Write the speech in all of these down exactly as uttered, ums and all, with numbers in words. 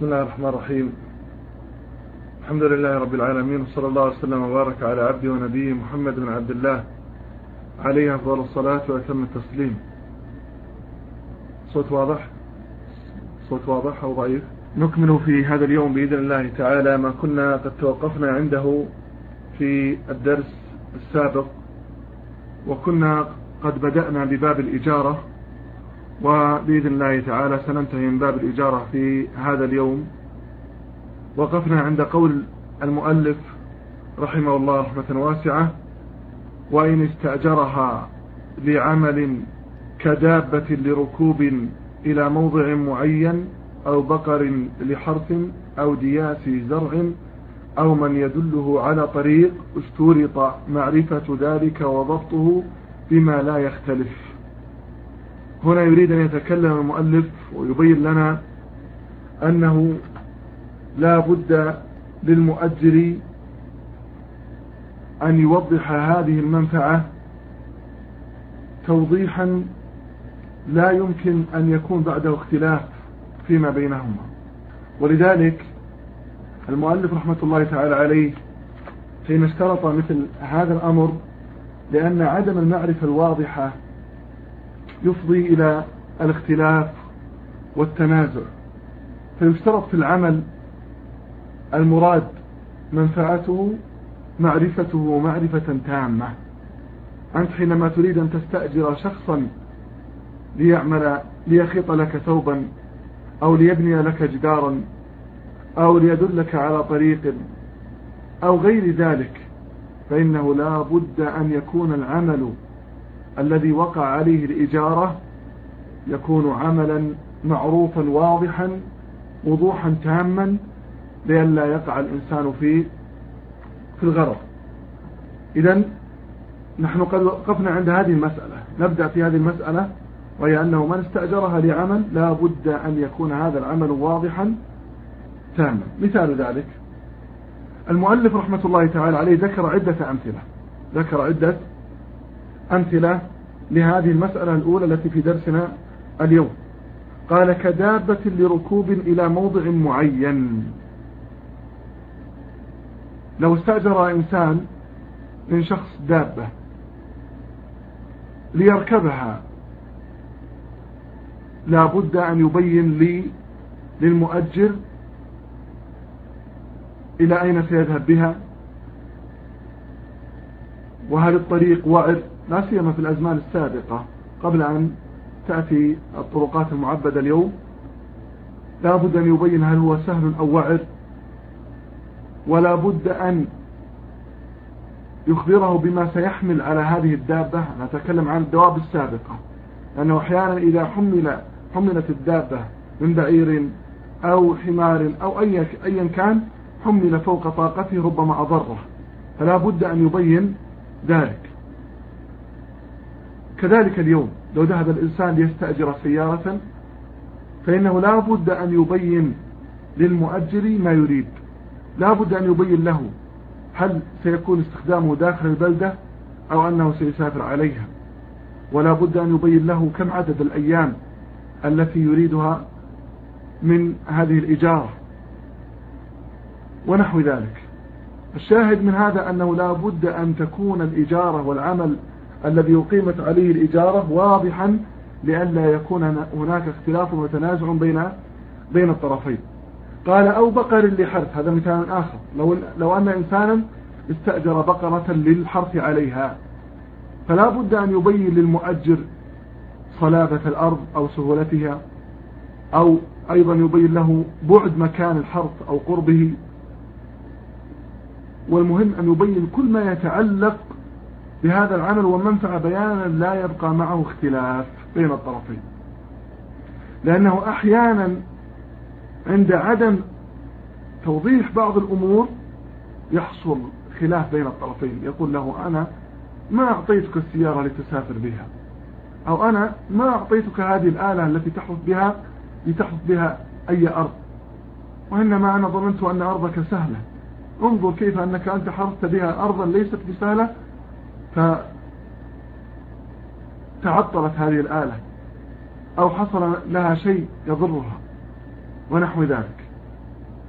بسم الله الرحمن الرحيم. الحمد لله رب العالمين، وصلى الله وسلم وبارك على عبده ونبيه محمد بن عبد الله عليه أفضل الصلاة وأتم التسليم. صوت واضح؟ صوت واضح أو ضعيف؟ نكمل في هذا اليوم بإذن الله تعالى ما كنا قد توقفنا عنده في الدرس السابق، وكنا قد بدأنا بباب الإجارة، وبإذن الله تعالى سننتهي من باب الإجارة في هذا اليوم. وقفنا عند قول المؤلف رحمه الله رحمة واسعة: وإن استأجرها لعمل كدابة لركوب إلى موضع معين، أو بقر لحرث، أو دياس زرع، أو من يدله على طريق، اشترط معرفة ذلك وضبطه بما لا يختلف. هنا يريد أن يتكلم المؤلف ويبين لنا أنه لا بد للمؤجر أن يوضح هذه المنفعة توضيحا لا يمكن أن يكون بعده اختلاف فيما بينهما. ولذلك المؤلف رحمة الله تعالى عليه حين اشترط مثل هذا الأمر، لأن عدم المعرفة الواضحة يفضي إلى الاختلاف والتنازع، فيشترط في العمل المراد منفعته معرفته معرفة تامة. أنت حينما تريد أن تستأجر شخصا ليعمل ليخيط لك ثوبا، أو ليبني لك جدارا، أو ليدلك على طريق، أو غير ذلك، فإنه لا بد أن يكون العمل الذي وقع عليه الإجارة يكون عملا معروفا واضحا وضوحا تاما، لئلا يقع الإنسان في في الغرض. إذن نحن قد وقفنا عند هذه المسألة، نبدأ في هذه المسألة، وهي أنه من استأجرها لعمل لا بد أن يكون هذا العمل واضحا تاما. مثال ذلك المؤلف رحمة الله تعالى عليه ذكر عدة أمثلة ذكر عدة أمثلة لهذه المسألة الأولى التي في درسنا اليوم. قال: كدابة لركوب إلى موضع معين. لو استأجر إنسان من شخص دابة ليركبها، لا بد أن يبين لي للمؤجر إلى أين سيذهب بها، وهل الطريق وعر، لا سيما في الأزمان السابقة قبل أن تأتي الطرقات المعبدة اليوم. لا بد أن يبين هل هو سهل أو وعر، ولا بد أن يخبره بما سيحمل على هذه الدابة. نتكلم عن الدواب السابقة، لأنه أحيانا إذا حمل حملت الدابة من بعير أو حمار أو أي أيا كان، حمل فوق طاقته ربما أضره، فلا بد أن يبين ذلك. كذلك اليوم لو ذهب الإنسان ليستأجر سيارة، فإنه لا بد أن يبين للمؤجر ما يريد. لا بد أن يبين له هل سيكون استخدامه داخل البلدة أو أنه سيسافر عليها، ولا بد أن يبين له كم عدد الأيام التي يريدها من هذه الإجارة ونحو ذلك. الشاهد من هذا أنه لا بد أن تكون الإجارة والعمل الذي أقيمت عليه الإجارة واضحا، لئلا يكون هناك اختلاف وتنازع بين بين الطرفين. قال: أو بقر لحرث. هذا مثال آخر. لو, لو أن إنسانا استأجر بقرة للحرث عليها، فلا بد أن يبين للمؤجر صلابة الأرض أو سهولتها، أو أيضا يبين له بعد مكان الحرث أو قربه. والمهم أن يبين كل ما يتعلق بهذا العمل والمنفعة بيانا لا يبقى معه اختلاف بين الطرفين، لأنه أحيانا عند عدم توضيح بعض الأمور يحصل خلاف بين الطرفين. يقول له: أنا ما أعطيتك السيارة لتسافر بها، أو أنا ما أعطيتك هذه الآلة التي تحرث بها لتحرث بها أي أرض، وإنما أنا ظننت أن أرضك سهلة. انظر كيف أنك أنت حرثت بها أرضا ليست بسهلة، فتعطلت هذه الآلة، أو حصل لها شيء يضرها ونحو ذلك.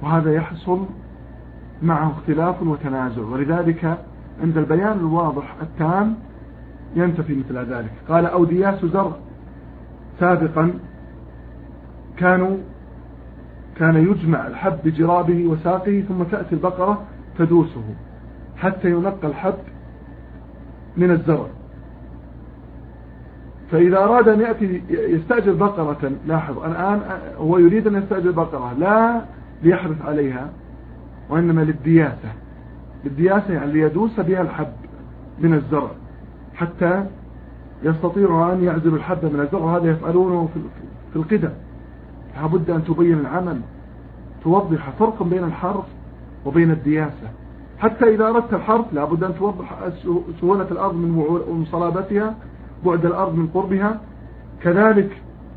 وهذا يحصل معه اختلاف وتنازع، ولذلك عند البيان الواضح التام ينتفي مثل ذلك. قال أو دياس زرع، سابقا كانوا كان يجمع الحب بجرابه وساقه ثم تأتي البقرة تدوسه حتى ينقى الحب من الزرع، فإذا أراد أن يأتي يستأجر بقرة، لاحظ الآن هو يريد أن يستأجر بقرة لا ليحرث عليها وإنما للدياسة، للدياسة يعني ليدوس بها الحب من الزرع حتى يستطيع أن يعزل الحب من الزرع، وهذا يفعلونه في القدم. لابد أن تبين العمل، توضح فرقا بين الحرث وبين الدياسة. حتى إذا أردت الحرث لابد أن توضح سهولة الأرض من صلابتها، بعد الأرض من قربها. كذلك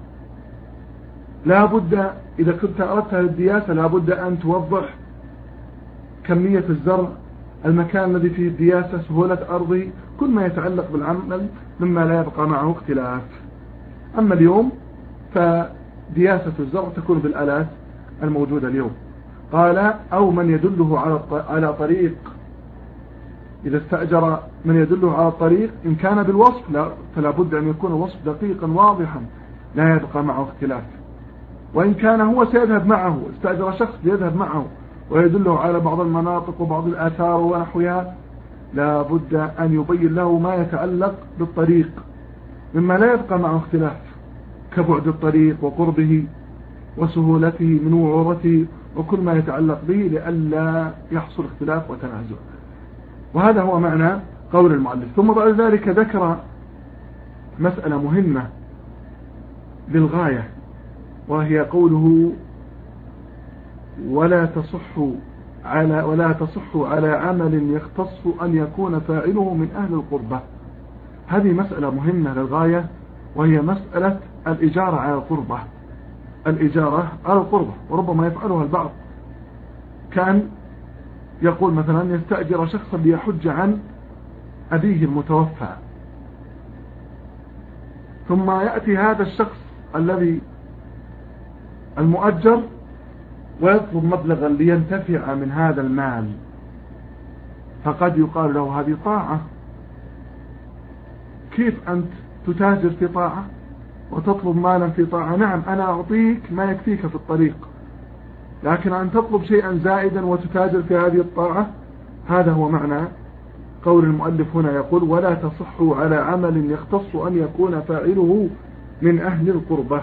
لابد إذا كنت أردتها للدياسة لابد أن توضح كمية الزرع، المكان الذي فيه الدياسة، سهولة أرضه، كل ما يتعلق بالعمل مما لا يبقى معه اختلاف. أما اليوم فدياسة الزرع تكون بالآلات الموجودة اليوم. قال أو من يدله على طريق، إذا استأجر من يدله على الطريق إن كان بالوصف لا فلا بد أن يكون الوصف دقيقا واضحا لا يبقى معه اختلاف. وإن كان هو سيذهب معه، استأجر شخص ليذهب معه ويدله على بعض المناطق وبعض الآثار ونحوها، لا بد أن يبين له ما يتعلق بالطريق مما لا يبقى معه اختلاف، كبعد الطريق وقربه وسهولته من وعورته وكل ما يتعلق به لئلا يحصل اختلاف وتنازع. وهذا هو معنى قول المؤلف. ثم بعد ذلك ذكر مسألة مهمة للغاية، وهي قوله ولا تصح على ولا تصح على عمل يختص أن يكون فاعله من أهل القربة. هذه مسألة مهمة للغاية، وهي مسألة الإجارة على القربة. الإجارة على القربة وربما يفعلها البعض، كان يقول مثلا يستأجر شخصا ليحج عن أبيه المتوفى، ثم يأتي هذا الشخص الذي المؤجر ويطلب مبلغا لينتفع من هذا المال، فقد يقال له هذه طاعة، كيف أنت تتاجر في طاعة وتطلب مالا في طاعة؟ نعم أنا أعطيك ما يكفيك في الطريق، لكن أن تطلب شيئا زائدا وتتاجر في هذه الطاعة، هذا هو معنى قول المؤلف هنا. يقول ولا تصح على عمل يختص أن يكون فاعله من أهل القربة.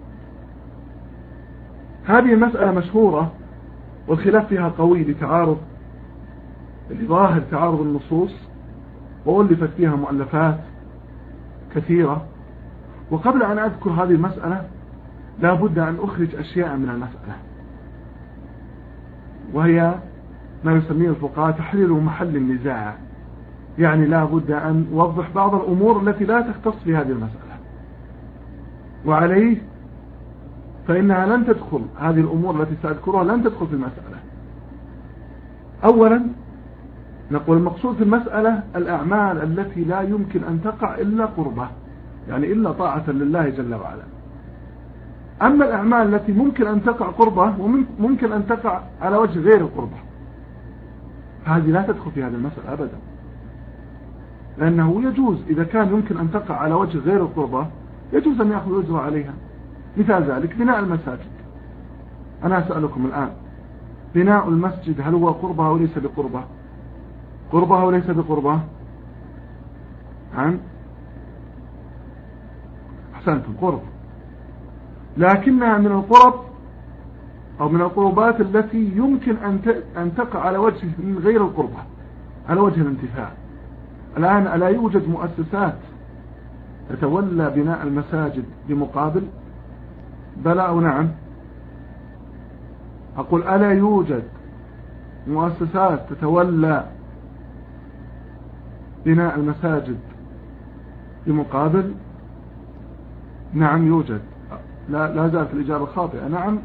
هذه المسألة مشهورة والخلاف فيها قوي لتعارض لظاهر تعارض النصوص، وألفت فيها مؤلفات كثيرة. وقبل أن أذكر هذه المسألة لا بد أن أخرج أشياء من المسألة، وهي ما يسميه الفقهاء تحليل محل النزاع. يعني لا بد أن أوضح بعض الأمور التي لا تختص في هذه المسألة، وعليه فإنها لن تدخل، هذه الأمور التي سأذكرها لن تدخل في المسألة. أولا نقول المقصود في المسألة الأعمال التي لا يمكن أن تقع إلا قربة، يعني إلا طاعة لله جل وعلا. أما الأعمال التي ممكن أن تقع قربة وممكن أن تقع على وجه غير القربة، هذه لا تدخل في هذه المسألة أبدا، لأنه يجوز إذا كان يمكن أن تقع على وجه غير القربة يجوز أن يأخذ أجر عليها. مثال ذلك بناء المساجد. أنا أسألكم الآن، بناء المسجد هل هو قربة أو ليس بقربة؟ قربة أو ليس بقربة؟ عن أحسنتم، قرب، لكنها من القرب أو من القربات التي يمكن أن تقع على وجه من غير القربة، على وجه الانتفاع. الآن ألا يوجد مؤسسات تتولى بناء المساجد بمقابل؟ بلى أو نعم؟ أقول ألا يوجد مؤسسات تتولى بناء المساجد بمقابل؟ نعم يوجد. لا, لا زالت الإجابة خاطئة. نعم.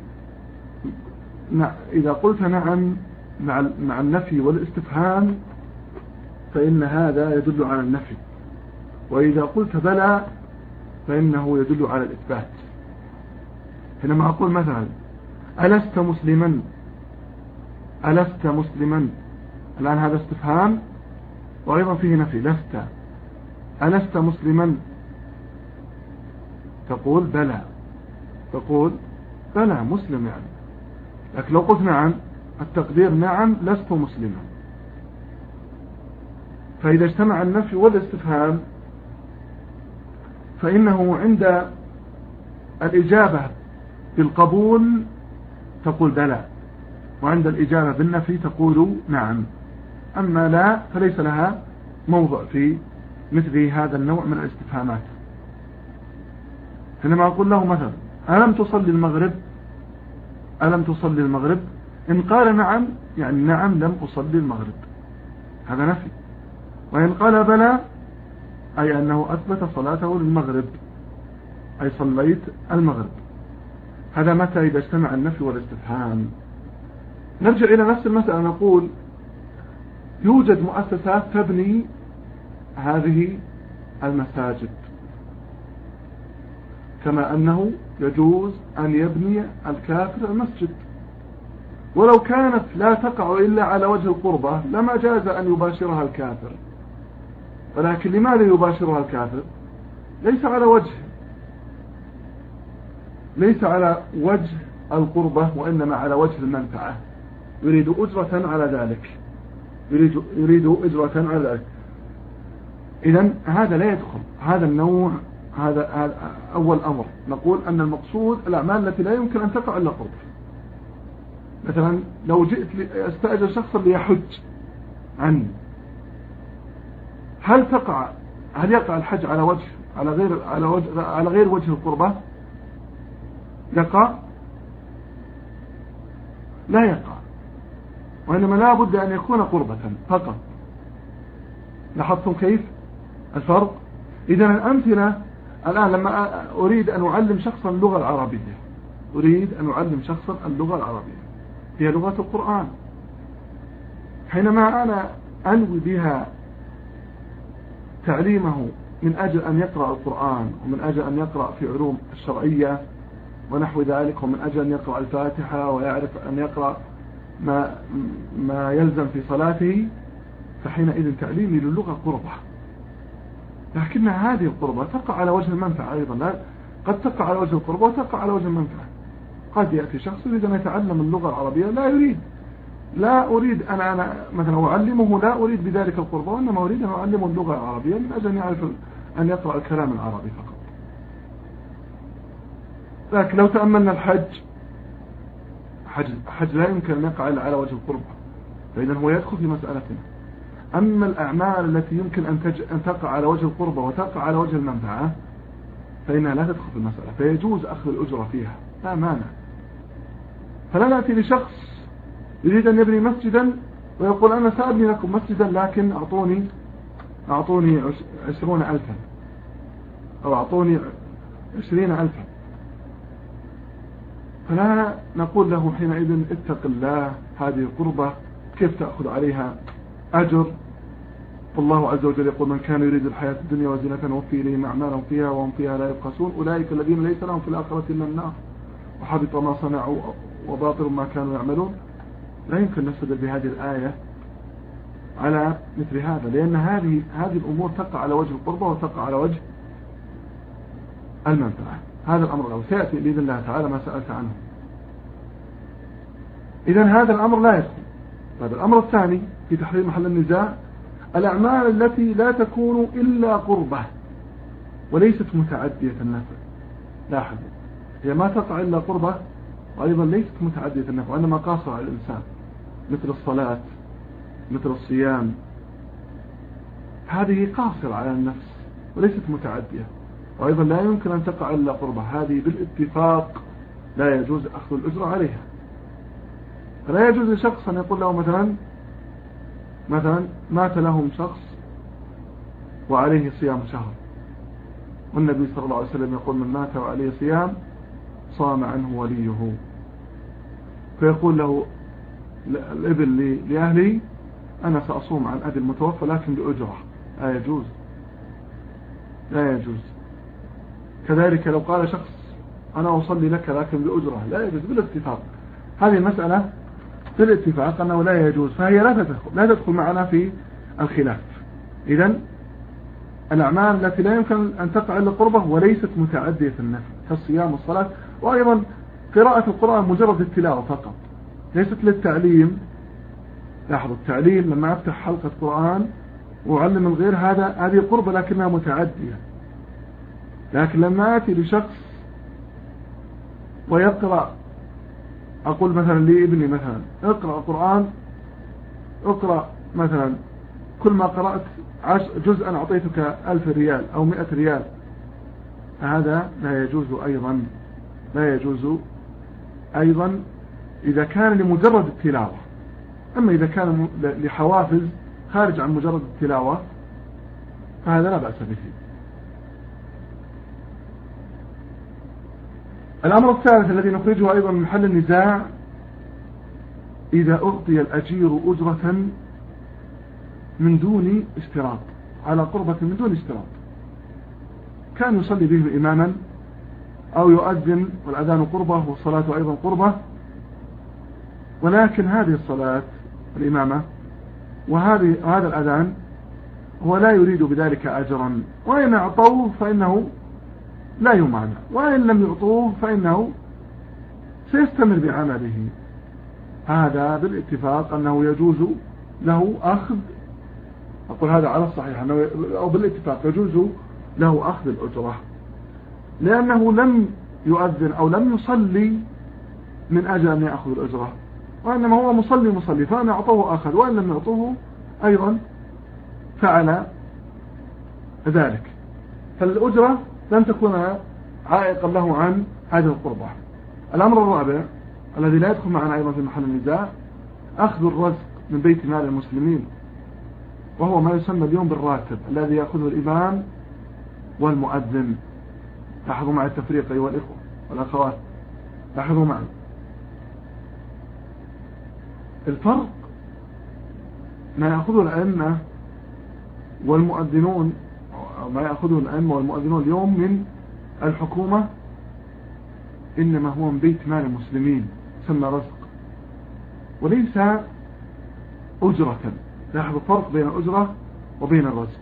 نعم. إذا قلت نعم مع, مع النفي والاستفهام فإن هذا يدل على النفي، وإذا قلت بلى فإنه يدل على الإثبات. حينما أقول مثلا ألست مسلما ألست مسلما؟ الآن هذا استفهام وأيضا فيه نفي. لست، ألست مسلما؟ تقول بلى، تقول بلى مسلم يعني. لكن لو قلت نعم، التقدير نعم لست مسلما. فإذا اجتمع النفي والاستفهام فإنه عند الإجابة بالقبول تقول بلى، وعند الإجابة بالنفي تقول نعم. أما لا فليس لها موضع في مثل هذا النوع من الاستفهامات. حينما أقول له مثلا ألم تصلي المغرب؟ ألم تصلي المغرب؟ إن قال نعم يعني نعم لم أصلي المغرب، هذا نفي. وإن قال بلى أي أنه أثبت صلاته للمغرب، أي صليت المغرب. هذا متى؟ إذا اجتمع النفي والاستفهام. نرجع إلى نفس المسألة، نقول يوجد مؤسسات تبني هذه المساجد، كما أنه يجوز أن يبني الكافر المسجد، ولو كانت لا تقع إلا على وجه القربة لما جاز أن يباشرها الكافر. ولكن لماذا يباشرها الكافر؟ ليس على وجه ليس على وجه القربة، وإنما على وجه المنفعة، يريد أجرة على ذلك، يريد, يريد أجرة على ذلك. إذن هذا لا يدخل هذا النوع. هذا, هذا أول أمر، نقول أن المقصود الأعمال التي لا يمكن أن تقع إلا قرب. مثلا لو جئت أستأجر شخصا ليحج عني، هل تقع هل يقع الحج على وجه على غير على وجه على غير وجه القربة؟ يقع؟ لا يقع، وإنما لا بد أن يكون قربة فقط. لاحظتم كيف الفرق؟ إذن الأمثلة الآن لما أريد أن أعلم شخصا اللغة العربية، أريد أن أعلم شخصا اللغة العربية، هي لغة القرآن. حينما أنا أنوي بها تعليمه من أجل أن يقرأ القرآن، ومن أجل أن يقرأ في علوم الشرعية ونحو ذلك، ومن أجل أن يقرأ الفاتحة ويعرف أن يقرأ ما, ما يلزم في صلاته، فحينئذ تعليمي للغة قربة. لكن هذه القربة تقع على وجه المنفعة أيضا، لا قد تقع على وجه القربة وتقع على وجه المنفعة. قد يأتي شخص يريد أن يتعلم اللغة العربية، لا يريد لا أريد أنا, أنا مثلا أعلمه، لا أريد بذلك القربة، وإنما أريد أن أعلمه اللغة العربية من أجل أن يعرف أن يقرأ الكلام العربي فقط. لكن لو تأملنا الحج، حج, حج لا يمكن أن يقع إلا على وجه القربة، فإذا هو يدخل في مسألتنا. أما الأعمال التي يمكن أن, تج... أن تقع على وجه القربة وتقع على وجه المنفعة فإنها لا تدخل في المسألة، فيجوز أخذ الأجرة فيها لا مانع. فلا نأتي لشخص يريد أن يبني مسجدا ويقول أنا سأبني لكم مسجدا لكن أعطوني أعطوني عشرون ألفا أو أعطوني عشرين ألفا، فلا نقول له حينئذ اتق الله، هذه قربة كيف تأخذ عليها أجر؟ والله عز وجل يقول من كان يريد الحياة الدنيا وزينتها وفي إليهم أعمالهم فيها وهم فيها لا يبخسون أولئك الذين ليس لهم في الآخرة إلا النار وحبط ما صنعوا وباطل ما كانوا يعملون. لا يمكن نستدل بهذه الآية على مثل هذا، لأن هذه هذه الأمور تقع على وجه القربة وتقع على وجه المنفعة. هذا الأمر الأول سيأتي بإذن الله تعالى ما سألت عنه. إذن هذا الأمر لا يدخل. طيب الأمر الثاني في تحرير محل النزاع الأعمال التي لا تكون إلا قربة وليست متعدية النفع. لاحظ، هي ما تقع إلا قربة وأيضا ليست متعدية النفع، وإنما قاصرة على الإنسان، مثل الصلاة مثل الصيام، هذه قاصرة على النفس وليست متعدية، وأيضا لا يمكن أن تقع إلا قربة. هذه بالاتفاق لا يجوز أخذ الأجرة عليها. فلا يجوز لشخص أن يقول له مثلا مثلا مات لهم شخص وعليه صيام شهر، والنبي صلى الله عليه وسلم يقول من مات وعليه صيام صام عنه وليه، فيقول له الابن لأهلي أنا سأصوم عن أبي المتوفى لكن بأجرة. لا يجوز لا يجوز. كذلك لو قال شخص أنا أصلي لك لكن بأجرة، لا يجوز بالاتفاق. هذه المسألة بالاتفاق أنه لا يجوز، فهي لا تدخل, لا تدخل معنا في الخلاف. إذن الأعمال التي لا يمكن أن تقع إلا قربة وليست متعدية النفع كالصيام والصلاة. وأيضا قراءة القرآن مجرد التلاوة فقط ليست للتعليم. لاحظوا التعليم لما أفتح حلقة قرآن وأعلم الغير هذا هذه قربة لكنها متعدية. لكن لما آتي لشخص ويقرأ، أقول مثلا لابني مثلا اقرأ القرآن، اقرأ مثلا كل ما قرأت جزءا أعطيتك ألف ريال أو مئة ريال، هذا لا يجوز أيضا لا يجوز أيضا إذا كان لمجرد التلاوة. أما إذا كان لحوافز خارج عن مجرد التلاوة فهذا لا بأس به. الأمر الثالث الذي نخرجه أيضا من محل النزاع: إذا أعطي الأجير أجرة من دون اشتراط، على قربة من دون اشتراط، كان يصلي به إماما أو يؤذن والأذان قربة والصلاة أيضا قربة، ولكن هذه الصلاة الإمامة وهذه هذا الأذان هو لا يريد بذلك أجرا، وإن أعطوه فإنه لا يمانع، وإن لم يعطوه فإنه سيستمر بعمله. هذا بالاتفاق أنه يجوز له أخذ، أقول هذا على الصحيح أنه أو بالاتفاق يجوز له أخذ الأجرة، لأنه لم يؤذن أو لم يصلي من أجل أن يأخذ الأجرة، وإنما هو مصلي مصلي، فأن أعطوه أخذ وإن لم يعطوه أيضا فعل ذلك. فالأجرة لن تكون عائقا له عن هذه القربة. الأمر الرابع الذي لا يدخل معنا أيضا في محل النزاع: أخذ الرزق من بيت مال المسلمين، وهو ما يسمى اليوم بالراتب الذي يأخذه الإمام والمؤذن. لاحظوا مع التفريق أيها الإخوة والأخوات، لاحظوا معي الفرق. ما يأخذه الأئمة والمؤذنون، ما يأخذه الأئمة والمؤذنون اليوم من الحكومة إنما هو من بيت مال المسلمين، يسمى رزق وليس أجرة. لاحظوا الفرق بين الأجرة وبين الرزق.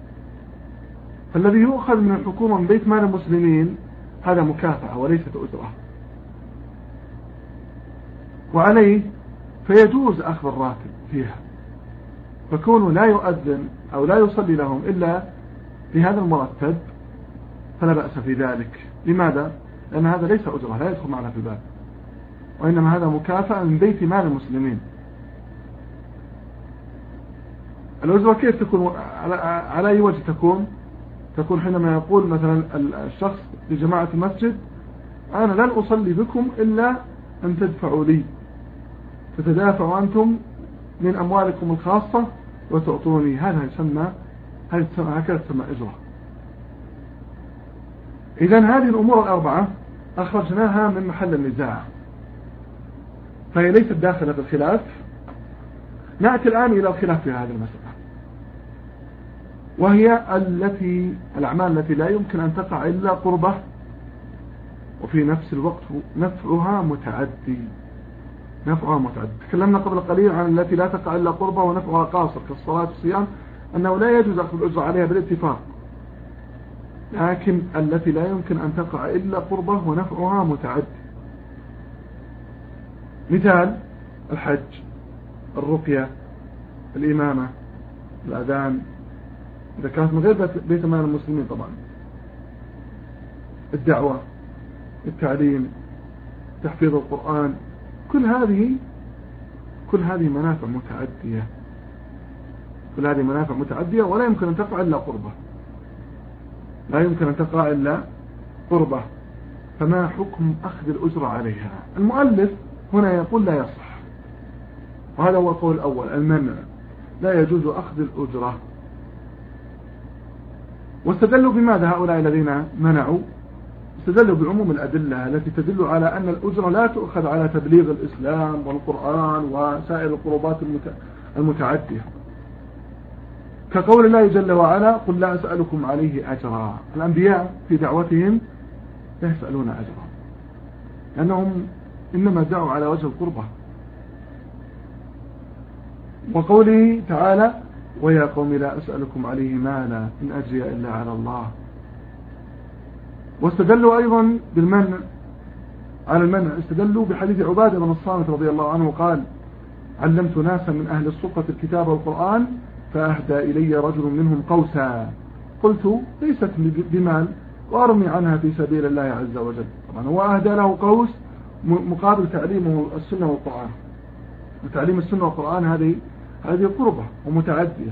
فالذي يؤخذ من الحكومة من بيت مال المسلمين هذا مكافأة وليست أجرة، وعليه فيجوز أخذ الراتب فيها، فكونه لا يؤذن أو لا يصلي لهم إلا بهذا المرتب فلا بأس في ذلك. لماذا؟ لأن هذا ليس أجرة، لا يدخل معنا في الباب، وإنما هذا مكافأة من بيت مال المسلمين. الأجرة كيف تكون؟ على أي وجه تكون؟ تكون حينما يقول مثلا الشخص لجماعة المسجد: أنا لن أصلي بكم إلا أن تدفعوا لي، فتدافعوا أنتم من أموالكم الخاصة وتعطوني. هذا يسمى هكذا تسمى أجرة. إذن هذه الأمور الأربعة أخرجناها من محل النزاع، فهي ليست داخلة في الخلاف. نأتي الآن إلى الخلاف في هذه المسألة، وهي التي الأعمال التي لا يمكن أن تقع إلا قربة، وفي نفس الوقت نفعها متعدي. نفعها متعدي. تكلمنا قبل قليل عن التي لا تقع إلا قربة ونفعها قاصر كالصلاة والصيام، أنه لا يجوز أخذ الأجر عليها بالاتفاق. لكن التي لا يمكن أن تقع إلا قربة ونفعها متعدي. مثال: الحج، الرقية، الإمامة، الأذان إذا كانت من غير بيت مال المسلمين طبعا، الدعوة، التعليم، تحفيظ القرآن، كل هذه كل هذه منافع متعدية كل هذه منافع متعدية ولا يمكن أن تقع إلا قربة لا يمكن أن تقع إلا قربة. فما حكم أخذ الأجرة عليها؟ المؤلف هنا يقول لا يصح، وهذا هو القول الأول، المنع، لا يجوز أخذ الأجرة. واستدلوا بماذا هؤلاء الذين منعوا؟ استدلوا بعموم الأدلة التي تدل على أن الأجرة لا تؤخذ على تبليغ الإسلام والقرآن وسائر القربات المتعدية، كقول الله جل وعلا: قل لا أسألكم عليه أجرا. الأنبياء في دعوتهم لا يسألون أجرا، لأنهم إنما دعوا على وجه القربة، وقوله تعالى ويا قوم لا أسألكم عليه مالا إن أجري إلا على الله. واستدلوا أيضا بالمنع على المنع، استدلوا بحديث عبادة بن الصامت رضي الله عنه قال علمت ناسا من أهل الصفة الكتاب والقرآن فأهدى إلي رجل منهم قوسا قلت ليست بمال وأرمي عنها في سبيل الله عز وجل. طبعا هو أهدى له قوس مقابل تعليمه السنة والقرآن، وتعليم السنة والقرآن هذه هذه قربة ومتعدية.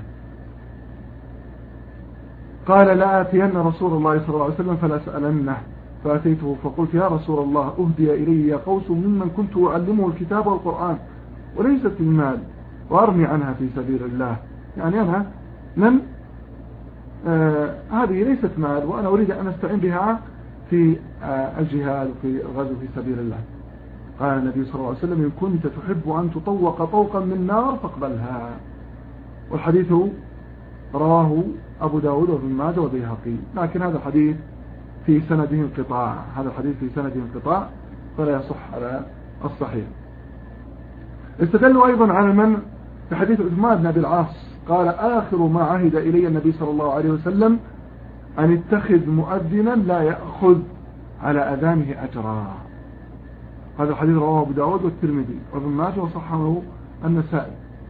قال لا آتين رسول الله صلى الله عليه وسلم فلا سألنه فأتيته فقلت يا رسول الله أهدي إلي قوس ممن كنت أعلمه الكتاب والقرآن وليست المال وأرمي عنها في سبيل الله، يعني أنا من آه هذه ليست مال وأنا أريد أن أستعين بها في آه الجهاد وفي الغزو في سبيل الله. قال النبي صلى الله عليه وسلم إن كنت تحب أن تطوق طوقا من نار فاقبلها. والحديث رواه أبو داود وابن ماجه والبيهقي، لكن هذا الحديث في سنده انقطاع، هذا الحديث في سنده انقطاع فلا يصح على الصحيح. استدلوا أيضا على المنع في حديث عثمان بن أبي العاص قال آخر ما عهد إلي النبي صلى الله عليه وسلم أن اتخذ مؤذنا لا يأخذ على أذانه أجرا. هذا الحديث رواه أبو داود والترمذي وابن ماجه وصححه النسائي،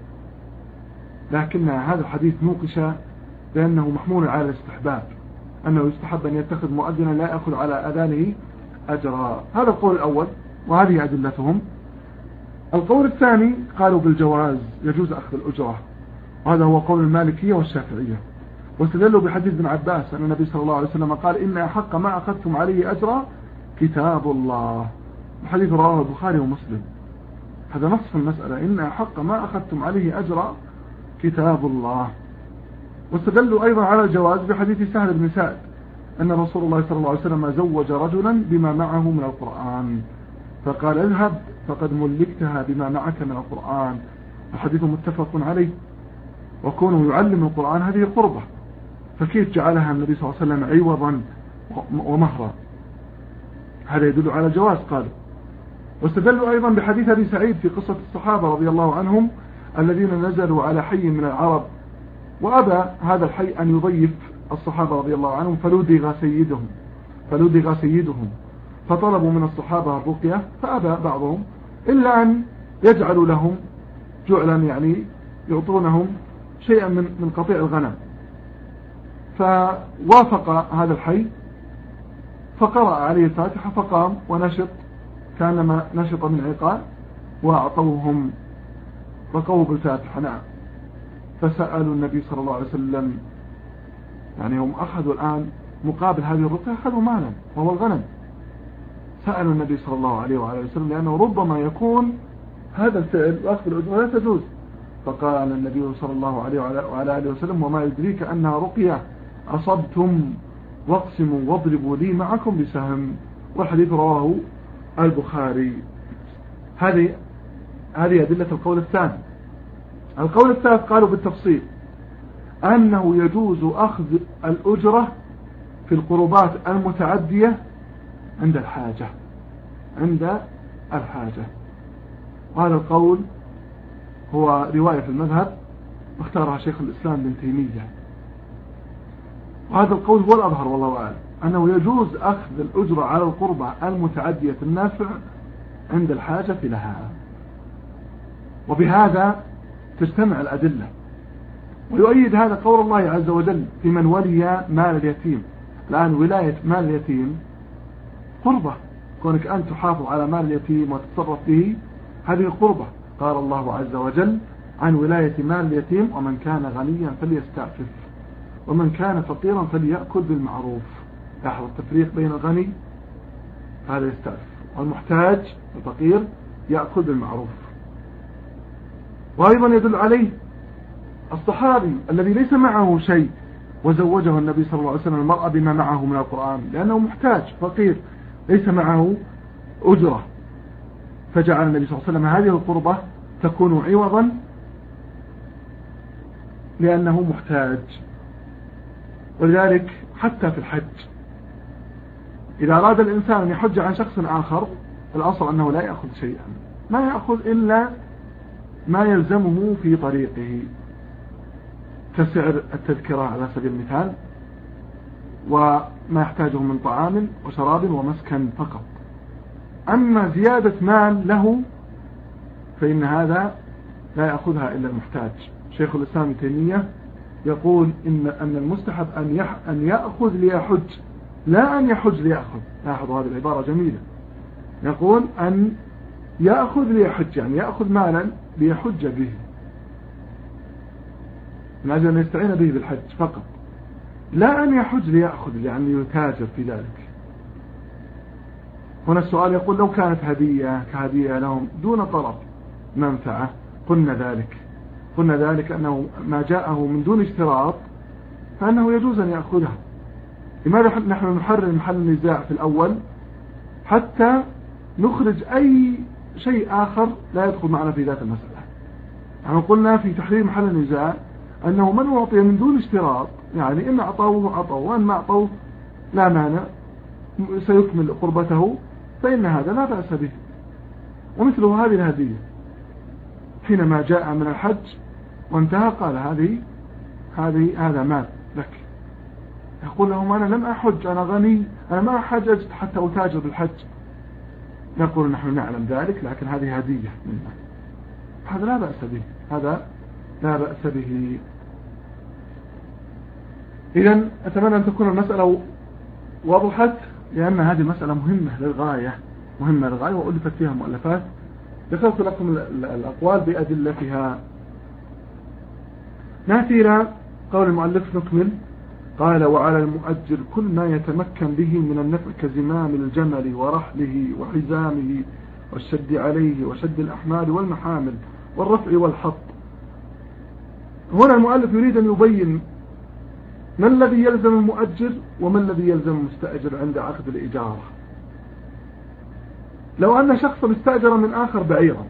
لكن هذا الحديث نوقش لأنه محمول على الاستحباب، أنه يستحب أن يتخذ مؤذنا لا يأخذ على أذانه أجرا. هذا القول الأول وهذه أدلتهم. القول الثاني قالوا بالجواز، يجوز أخذ الأجرة، وهذا هو قول المالكية والشافعية. واستدلوا بحديث ابن عباس أن النبي صلى الله عليه وسلم قال إن أحق ما أخذتم عليه أجرا كتاب الله، الحديث رواه البخاري ومسلم. هذا نص في المسألة، إن أحق ما أخذتم عليه أجرا كتاب الله. واستدلوا أيضا على الجواز بحديث سهل بن سعد أن رسول الله صلى الله عليه وسلم زوج رجلا بما معه من القرآن فقال اذهب فقد ملكتها بما معك من القرآن. الحديث متفق عليه. وكونه يعلم القرآن هذه قربة، فكيف جعلها النبي صلى الله عليه وسلم عوضا ومهرا؟ هذا يدل على الجواز قالوا. واستدلوا أيضا بحديث أبي سعيد في قصة الصحابة رضي الله عنهم الذين نزلوا على حي من العرب وأبى هذا الحي أن يضيف الصحابة رضي الله عنهم فلودغ سيدهم فلودغ سيدهم فطلبوا من الصحابة الرقية فأبى بعضهم إلا أن يجعلوا لهم جعلا، يعني يعطونهم شيئا من من قطيع الغنم. فوافق هذا الحي فقرأ عليه الفاتحة فقام ونشط كانما نشط من عقال وأعطوهم رقوه بالفاتحة. نعم. فسألوا النبي صلى الله عليه وسلم، يعني هم أخذوا الآن مقابل هذه الرقية أخذوا مالا وهو الغنم. سألوا النبي صلى الله عليه وعلى وسلم لأنه ربما يكون هذا الفعل وأخذ الأجرة لا تجوز. فقال النبي صلى الله عليه وعلى آله وسلم وما يدريك أنها رقية أصبتم واقسموا واضربوا لي معكم بسهم. والحديث رواه البخاري. هذه هذه أدلة القول الثاني. القول الثالث قالوا بالتفصيل أنه يجوز أخذ الأجرة في القربات المتعدية عند الحاجة عند الحاجة وهذا القول هو رواية في المذهب اختارها شيخ الإسلام بن تيمية. وهذا القول هو الأظهر والله أعلم، أنه يجوز أخذ الأجرة على القربة المتعدية النافع عند الحاجة لها. وبهذا تجتمع الأدلة. ويؤيد هذا قول الله عز وجل في من ولي مال اليتيم. الآن ولاية مال اليتيم قربة، كونك أن تحافظ على مال اليتيم وتتصرف به هذه قربة. قال الله عز وجل عن ولاية مال اليتيم ومن كان غنيا فليستعفف ومن كان فقيرا فليأكل بالمعروف. لاحظ التفريق بين الغني هذا يستعفف والمحتاج الفقير يأكل بالمعروف. وأيضا يدل عليه الصحابي الذي ليس معه شيء وزوجه النبي صلى الله عليه وسلم المرأة بما معه من القرآن لأنه محتاج فقير ليس معه أجرة، فجعل النبي صلى الله عليه وسلم هذه القربة تكون عوضا لأنه محتاج. ولذلك حتى في الحج إذا أراد الإنسان أن يحج عن شخص آخر الأصل أنه لا يأخذ شيئا، ما يأخذ إلا ما يلزمه في طريقه كسعر التذكرة على سبيل المثال، وما يحتاجه من طعام وشراب ومسكن فقط. أما زيادة مال له فإن هذا لا يأخذها إلا المحتاج. شيخ الإسلام ابن تيمية يقول إن أن المستحب أن يح أن يأخذ ليحج، لا أن يحج ليأخذ. لاحظوا هذه العبارة جميلة، يقول أن يأخذ ليحج، يعني يأخذ مالا ليحج به من أجل أن يستعين به بالحج فقط، لا أن يحج ليأخذ يعني يتاجر في ذلك. هنا السؤال يقول لو كانت هدية كهدية لهم دون طلب منفعة قلنا ذلك قلنا ذلك أنه ما جاءه من دون اشتراط فأنه يجوز أن يأخذها. لماذا نحن نحرر محل النزاع في الأول حتى نخرج أي شيء آخر لا يدخل معنا في ذات المسألة؟ يعني قلنا في تحرير محل النزاع أنه من أعطي من دون اشتراط، يعني إن أعطوه أعطوه وإن ما أعطوه لا مانع سيكمل قربته، فإن هذا لا بأس به. ومثله هذه الهدية حينما جاء من الحج وانتهى قال هذه هذه هذا مال لك، يقول لهم أنا لم أحج، أنا غني، أنا ما حججت حتى أتاجر بالحج. نقول نحن نعلم ذلك لكن هذه هدية منا، هذا لا بأس به، هذا لا بأس به. إذن أتمنى أن تكون المسألة وضحت، لأن هذه مسألة مهمة للغاية مهمة للغاية وألفت فيها مؤلفات. ذكرت لكم الأقوال بأدلتها. نأتي إلى قول المؤلف نكمل. قال وعلى المؤجر كل ما يتمكن به من النفع كزمام الجمل ورحله وحزامه والشد عليه وشد الأحمال والمحامل والرفع والحط. هنا المؤلف يريد أن يبين ما الذي يلزم المؤجر وما الذي يلزم المستأجر عند عقد الإجارة. لو أن شخصا استأجر من آخر بعيرا،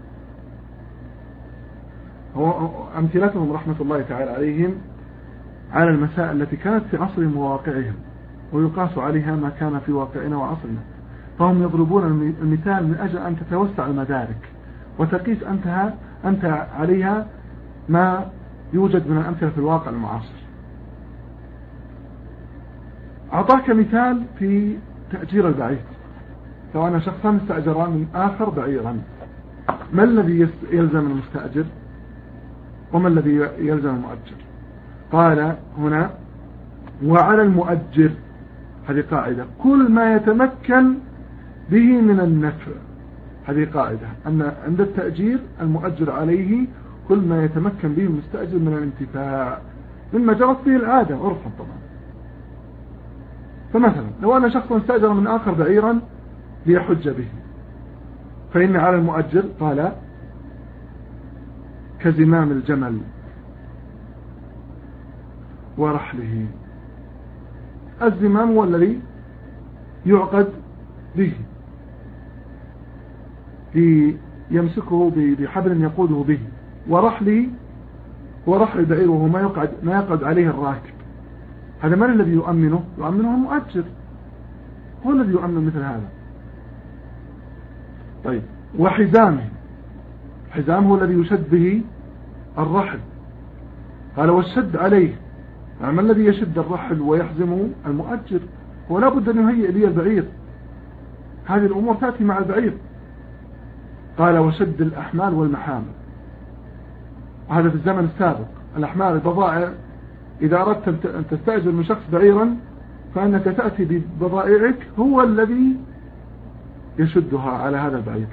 هو أمثلتهم رحمة الله تعالى عليهم على المسائل التي كانت في عصرهم وواقعهم، ويقاس عليها ما كان في واقعنا وعصرنا، فهم يضربون المثال من أجل أن تتوسع المدارك وتقيس أنت, أنت عليها ما يوجد من الأمثلة في الواقع المعاصر. أعطاك مثال في تأجير البعير. لو أن شخصا استأجر من آخر بعيرا، ما الذي يلزم المستأجر وما الذي يلزم المؤجر؟ قال هنا وعلى المؤجر، هذه قاعدة، كل ما يتمكن به من النفع. هذه قاعدة أن عند التأجير المؤجر عليه كل ما يتمكن به المستأجر من الانتفاع مما جرت به العادة عرفا طبعا. فمثلا لو أن شخصا استأجر من آخر بعيرا ليحج به، فإن على المؤجر قال كزمام الجمل ورحله. الزمام هو الذي يعقد به، يمسكه بحبل يقوده به، ورحله هو رحل البعير وهو ما يقعد, ما يقعد عليه الراكب. هذا من الذي يؤمنه؟ يؤمنه المؤجر، هو الذي يؤمن مثل هذا. طيب وحزامه، حزام هو الذي يشد به الرحل. قال والشد عليه، يعني ما الذي يشد الرحل ويحزمه؟ المؤجر، هو لا بد أن يهيئ لي البعير، هذه الأمور تأتي مع البعير. قال وشد الأحمال والمحامل، هذا في الزمن السابق. الأحمال البضائع، إذا أردت أن تستأجر من شخص بعيرا فأنك تأتي ببضائعك، هو الذي يشدها على هذا البعير.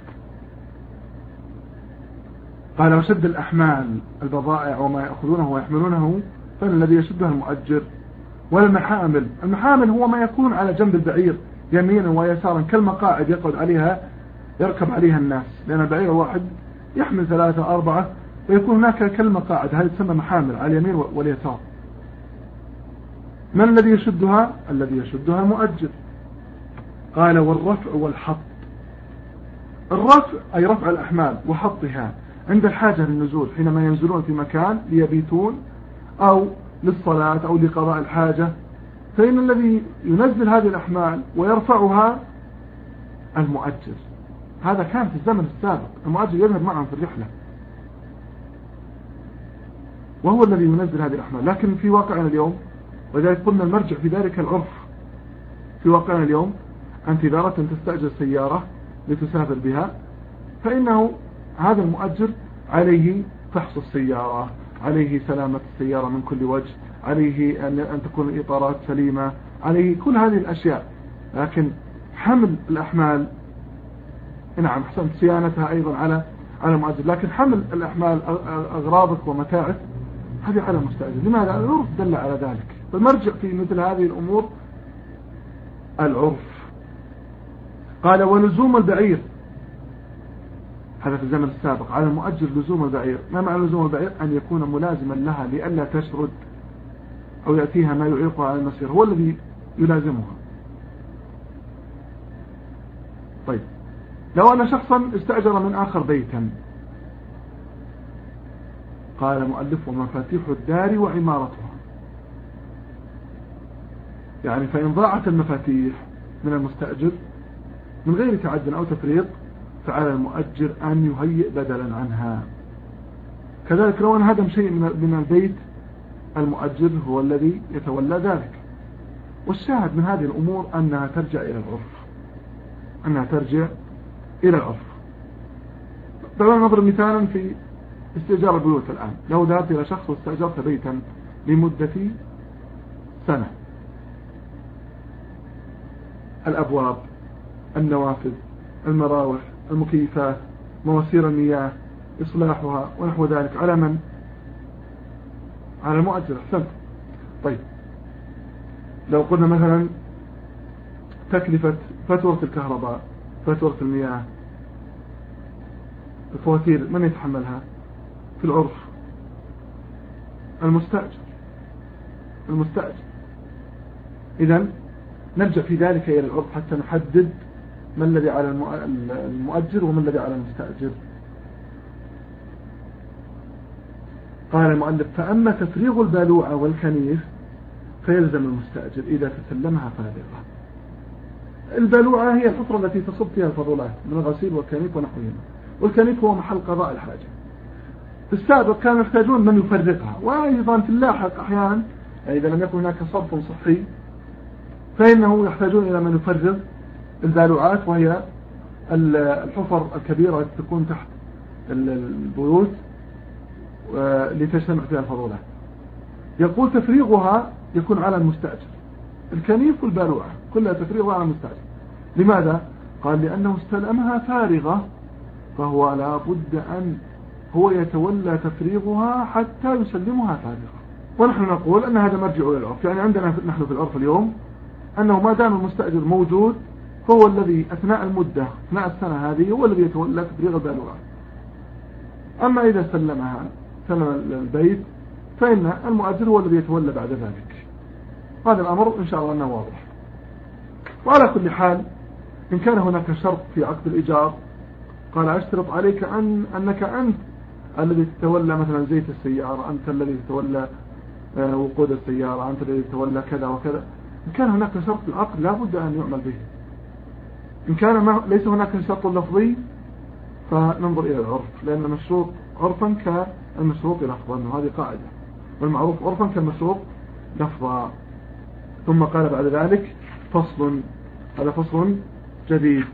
قال وشد الأحمال، البضائع وما يأخذونه ويحملونه، فإن الذي يشدها المؤجر. والمحامل، المحامل هو ما يكون على جنب البعير يمينا ويسارا كالمقاعد يقعد عليها يركب عليها الناس، لأن البعير الواحد يحمل ثلاثة أربعة، ويكون هناك كالمقاعد، هذه تسمى محامل على اليمين واليسار. من الذي يشدها؟ الذي يشدها المؤجر. قال والرفع والحط، الرفع أي رفع الأحمال وحطها عند الحاجة للنزول، حينما ينزلون في مكان ليبيتون أو للصلاة أو لقضاء الحاجة، فإن الذي ينزل هذه الأحمال ويرفعها المؤجر. هذا كان في الزمن السابق، المؤجر يذهب معهم في الرحلة وهو الذي ينزل هذه الأحمال. لكن في واقعنا اليوم، ولذلك قلنا المرجع في ذلك العرف، في واقعنا اليوم أنت إذا أردت أن تستأجر سيارة لتسافر بها، فإنه هذا المؤجر عليه فحص السيارة، عليه سلامة السيارة من كل وجه، عليه أن تكون الإطارات سليمة، عليه كل هذه الأشياء. لكن حمل الأحمال، نعم أحسنت، صيانتها أيضا على على المؤجر، لكن حمل الأحمال أغراضك ومتاعك هذه على المستأجر. لماذا؟ العرف دل على ذلك. فالمرجع في مثل هذه الأمور العرف. قال ولزوم البعير، هذا في الزمن السابق على المؤجر لزوم البعير. ما معنى لزوم البعير؟ أن يكون ملازما لها لئلا تشرد أو يأتيها ما يعيقها على المسير، هو الذي يلازمها. طيب لو أن شخصا استأجر من آخر بيتا، قال مؤلف ومفاتيح الدار وعمارتها، يعني فإن ضاعت المفاتيح من المستأجر من غير تعد أو تفريط فعلى المؤجر أن يهيئ بدلا عنها. كذلك لو أن هدم شيء من البيت المؤجر هو الذي يتولى ذلك. والشاهد من هذه الأمور أنها ترجع إلى العرف، أنها ترجع إلى العرف. طبعا نضرب مثالا في استئجار البيوت الآن. لو ذهبت إلى شخص واستأجرت بيتا لمدة سنة، الأبواب، النوافذ، المراوح، المكيفات، مواسير المياه، إصلاحها ونحو ذلك، على من؟ على المؤجر. أحسنت. طيب لو قلنا مثلا تكلفة فاتورة الكهرباء، فاتورة المياه، الفواتير، من يتحملها في العرف؟ المستأجر. المستأجر. إذن نرجع في ذلك إلى العرف حتى نحدد ما الذي على المؤجر وما الذي على المستأجر. قال المؤلف فأما تفريغ البالوعة والكنيف فيلزم المستأجر إذا تسلمها فارغة. البالوعة هي الحفرة التي تصب فيها الفضلات من الغسيل والكنيف ونحوهما، والكنيف هو محل قضاء الحاجة. في السابق كانوا يحتاجون من يفرغها، وأيضا في اللاحق أحيانا يعني إذا لم يكن هناك صرف صحي فإنه يحتاجون إلى من يفرغ البالوعات، وهي الحفر الكبيرة التي تكون تحت البيوت لتجتمع فيها الفضلات. يقول تفريغها يكون على المستأجر، الكنيف والبالوعة كلها تفريغها على المستأجر. لماذا؟ قال لأنه استلمها فارغة، فهو لا بد أن هو يتولى تفريغها حتى يسلمها فارغة. ونحن نقول أن هذا مرجع إلى العرف. يعني عندنا نحن في العرف اليوم أنه ما دام المستأجر موجود فهو الذي أثناء المدة أثناء السنة هذه هو الذي يتولى تفريغ البالوعة. أما إذا سلمها سلم البيت فإن المؤجر هو الذي يتولى بعد ذلك. هذا الأمر إن شاء الله أنه واضح. وعلى كل حال إن كان هناك شرط في عقد الإيجار، قال أشترط عليك أن أنك أنت الذي تتولى مثلا زيت السيارة، أنت الذي تتولى وقود السيارة، أنت الذي تتولى كذا وكذا. إن كان هناك شرط في العقد لا بد أن يعمل به. إن كان ما ليس هناك شرط لفظي فننظر إلى العرف، لأن المشروط عرفا كالمشروط لفظا، وهذه قاعدة، والمعروف عرفا كالمشروط لفظا. ثم قال بعد ذلك فصل، هذا فصل جديد،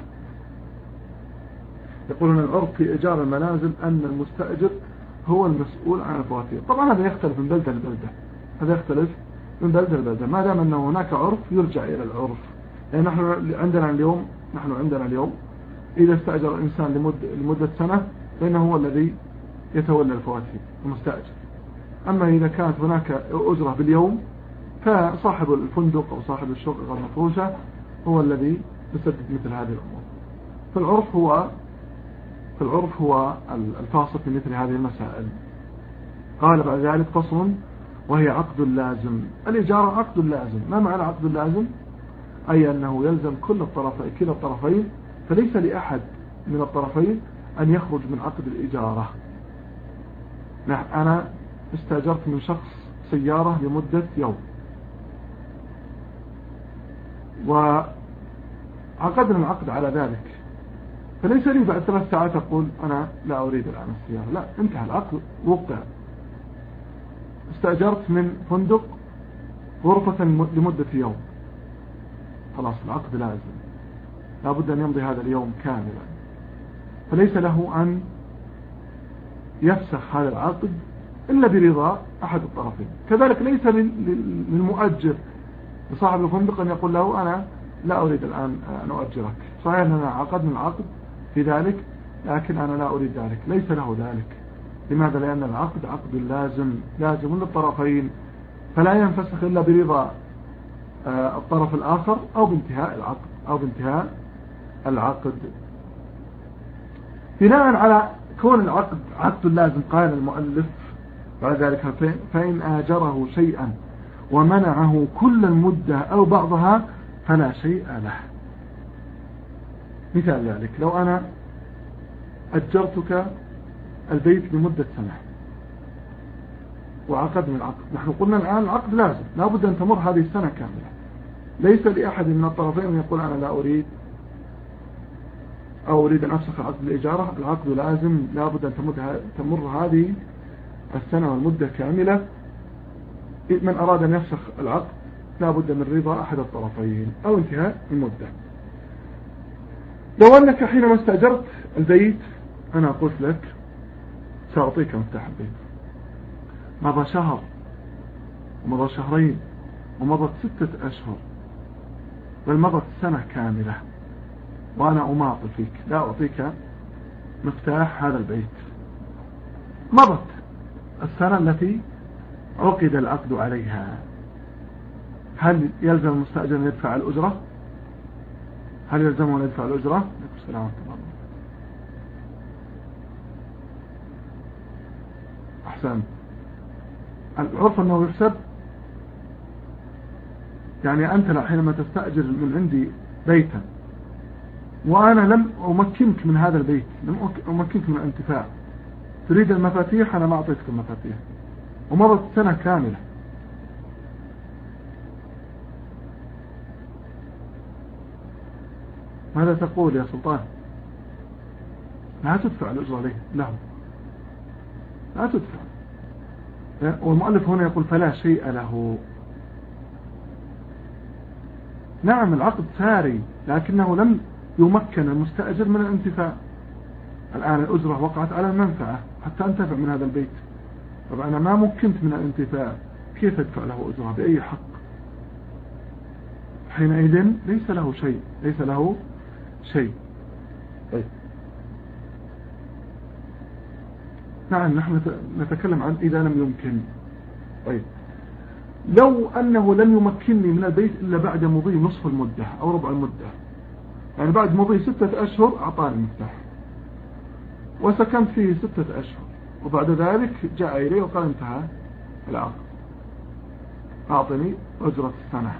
يقولون العرف في إيجار المنازل أن المستأجر هو المسؤول عن الفواتير. طبعا هذا يختلف من بلدة لبلدة، هذا يختلف من بلدة لبلدة، ما دام أنه هناك عرف يرجع إلى العرف. يعني نحن عندنا اليوم نحن عندنا اليوم إذا استأجر الإنسان لمدة, لمدة سنة فإنه هو الذي يتولى الفواتير المستأجر. أما إذا كانت هناك أجرة باليوم فصاحب الفندق أو صاحب الشقة المفروشة هو الذي يسدد مثل هذه الأمور. فالعرف هو فالعرف هو الفاصل في مثل هذه المسائل. قال بعد ذلك فصل وهي عقد لازم. الإجارة عقد لازم. ما معنى عقد لازم؟ أي أنه يلزم كل الطرفين كلا الطرفين، فليس لأحد من الطرفين أن يخرج من عقد الإجارة. أنا استأجرت من شخص سيارة لمدة يوم، وعقدنا العقد على ذلك، فليس لي بعد ثلاث ساعات أقول أنا لا أريد الآن السيارة. لا، انتهى العقد، وقع. استأجرت من فندق غرفة لمدة يوم، خلاص العقد لازم، لا بد أن يمضي هذا اليوم كاملا، فليس له أن يفسخ هذا العقد إلا برضا أحد الطرفين. كذلك ليس للمؤجر لصاحب الفندق أن يقول له أنا لا أريد الآن أن أؤجرك، صحيح أننا عقدنا العقد في ذلك لكن أنا لا أريد ذلك، ليس له ذلك. لماذا؟ لأن العقد عقد لازم لازم للطرفين، فلا ينفسخ إلا برضا الطرف الآخر أو بانتهاء العقد أو بانتهاء العقد. بناء على كون العقد عقد لازم قال المؤلف بعد ذلك فإن آجره شيئا ومنعه كل المدة أو بعضها فلا شيء له. مثال ذلك لو أنا أجرتك البيت لمدة سنة وعقدنا العقد، نحن قلنا الآن العقد لازم لا بد أن تمر هذه السنة كاملة، ليس لأحد من الطرفين أن يقول أنا لا أريد أو أريد أن أفسخ عقد الإجارة، العقد لازم لا بد أن تمر هذه السنة والمدة كاملة. من أراد أن يفسخ العقد لا بد من رضا أحد الطرفين أو انتهاء المدة. لو أنك حينما استأجرت البيت أنا قلت لك سأعطيك مفتاح البيت، مضى شهر ومضى شهرين ومضت ستة أشهر بل مضت سنة كاملة وأنا أماطل فيك لا أعطيك مفتاح هذا البيت، مضت السنة التي عقد العقد عليها، هل يلزم المستأجر أن يدفع الأجرة؟ هل يلزمه أن يدفع الأجرة؟ عليكم السلام ورحمة الله. أحسن. العرف أنه يحسب، يعني أنت حينما تستأجر من عندي بيتا وأنا لم أمكنك من هذا البيت، لم أمكنك من الانتفاع، تريد المفاتيح، أنا ما أعطيتك المفاتيح ومضت سنة كاملة، ماذا تقول يا سلطان؟ لا تدفع الأجرة عليه، لا لا تدفع. والمؤلف هنا يقول فلا شيء له. نعم العقد ساري لكنه لم يمكن المستأجر من الانتفاع. الآن الأجرة وقعت على المنفعة حتى انتفع من هذا البيت، طبعا أنا ما مكنت من الانتفاع، كيف أدفع له أجرة بأي حق؟ حينئذ ليس له شيء، ليس له شيء. طيب نعم نحن نتكلم عن إذا لم يمكن. طيب لو أنه لم يمكنني من البيت إلا بعد مضي نصف المدة أو ربع المدة، يعني بعد مضي ستة أشهر أعطاني المفتاح وسكنت فيه ستة أشهر وبعد ذلك جاء إلي وقال انتهى العقد، أعطني أجرة السنة،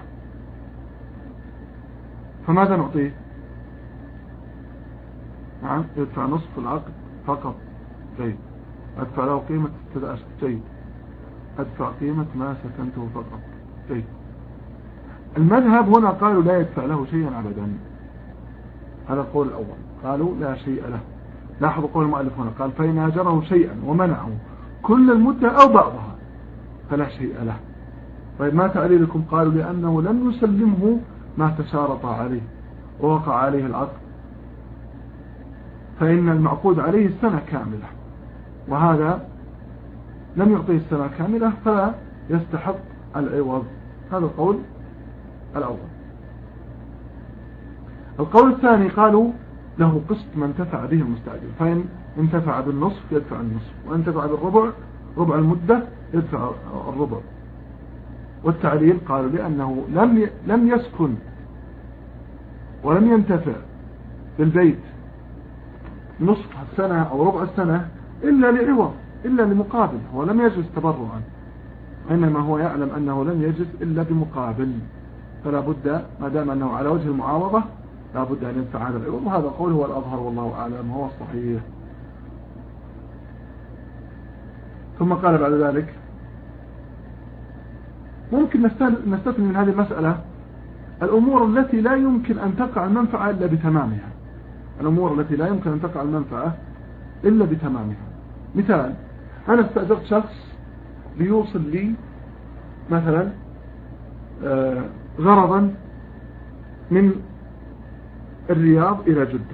فماذا نعطيه؟ نعم يدفع نصف العقد فقط، جيد. أدفع له قيمة ستة أشهر، جيد. أدفع قيمة ما سكنته فقط، جيد. المذهب هنا قالوا لا يدفع له شيئا أبدا، هذا القول الأول، قالوا لا شيء له. لاحظوا قول المؤلف هنا قال فإن أجره شيئا ومنعه كل المدة أو بعضها فلا شيء له. طيب ما تعليلكم؟ قالوا لأنه لم يسلمه ما تشارط عليه ووقع عليه العقد، فإن المعقود عليه السنة كاملة وهذا لم يعطيه السنة كاملة فلا يستحق العوض. هذا القول الأول. القول الثاني قالوا له قسط ما انتفع به المستأجر، فإن انتفع بالنصف يدفع النصف، وإن انتفع بالربع ربع المدة يدفع الربع. والتعليل قالوا لأنه لم لم يسكن ولم ينتفع بالبيت نصف السنة أو ربع السنة إلا لعوض، إلا لمقابل، هو لم يجلس تبرعا، إنما هو يعلم أنه لم يجلس إلا بمقابل، فلا بد ما دام أنه على وجه المعاوضة لا بد أن يدفع هذا العوض، وهذا قول هو الأظهر والله أعلم هو الصحيح. ثم قال بعد ذلك ممكن نستثني من هذه المسألة الأمور التي لا يمكن أن تقع المنفعة إلا بتمامها، الأمور التي لا يمكن أن تقع المنفعة إلا بتمامها. مثال أنا استأجرت شخص ليوصل لي مثلا غرضا من الرياض إلى جدة،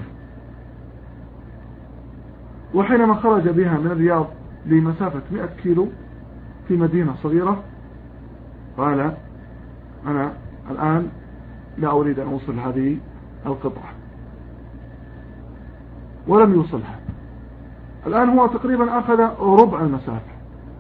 وحينما خرج بها من الرياض لمسافة مئة كيلو في مدينة صغيرة قال أنا الآن لا أريد أن أوصل هذه القطعة، ولم يوصلها. الآن هو تقريبا أخذ ربع المسافة.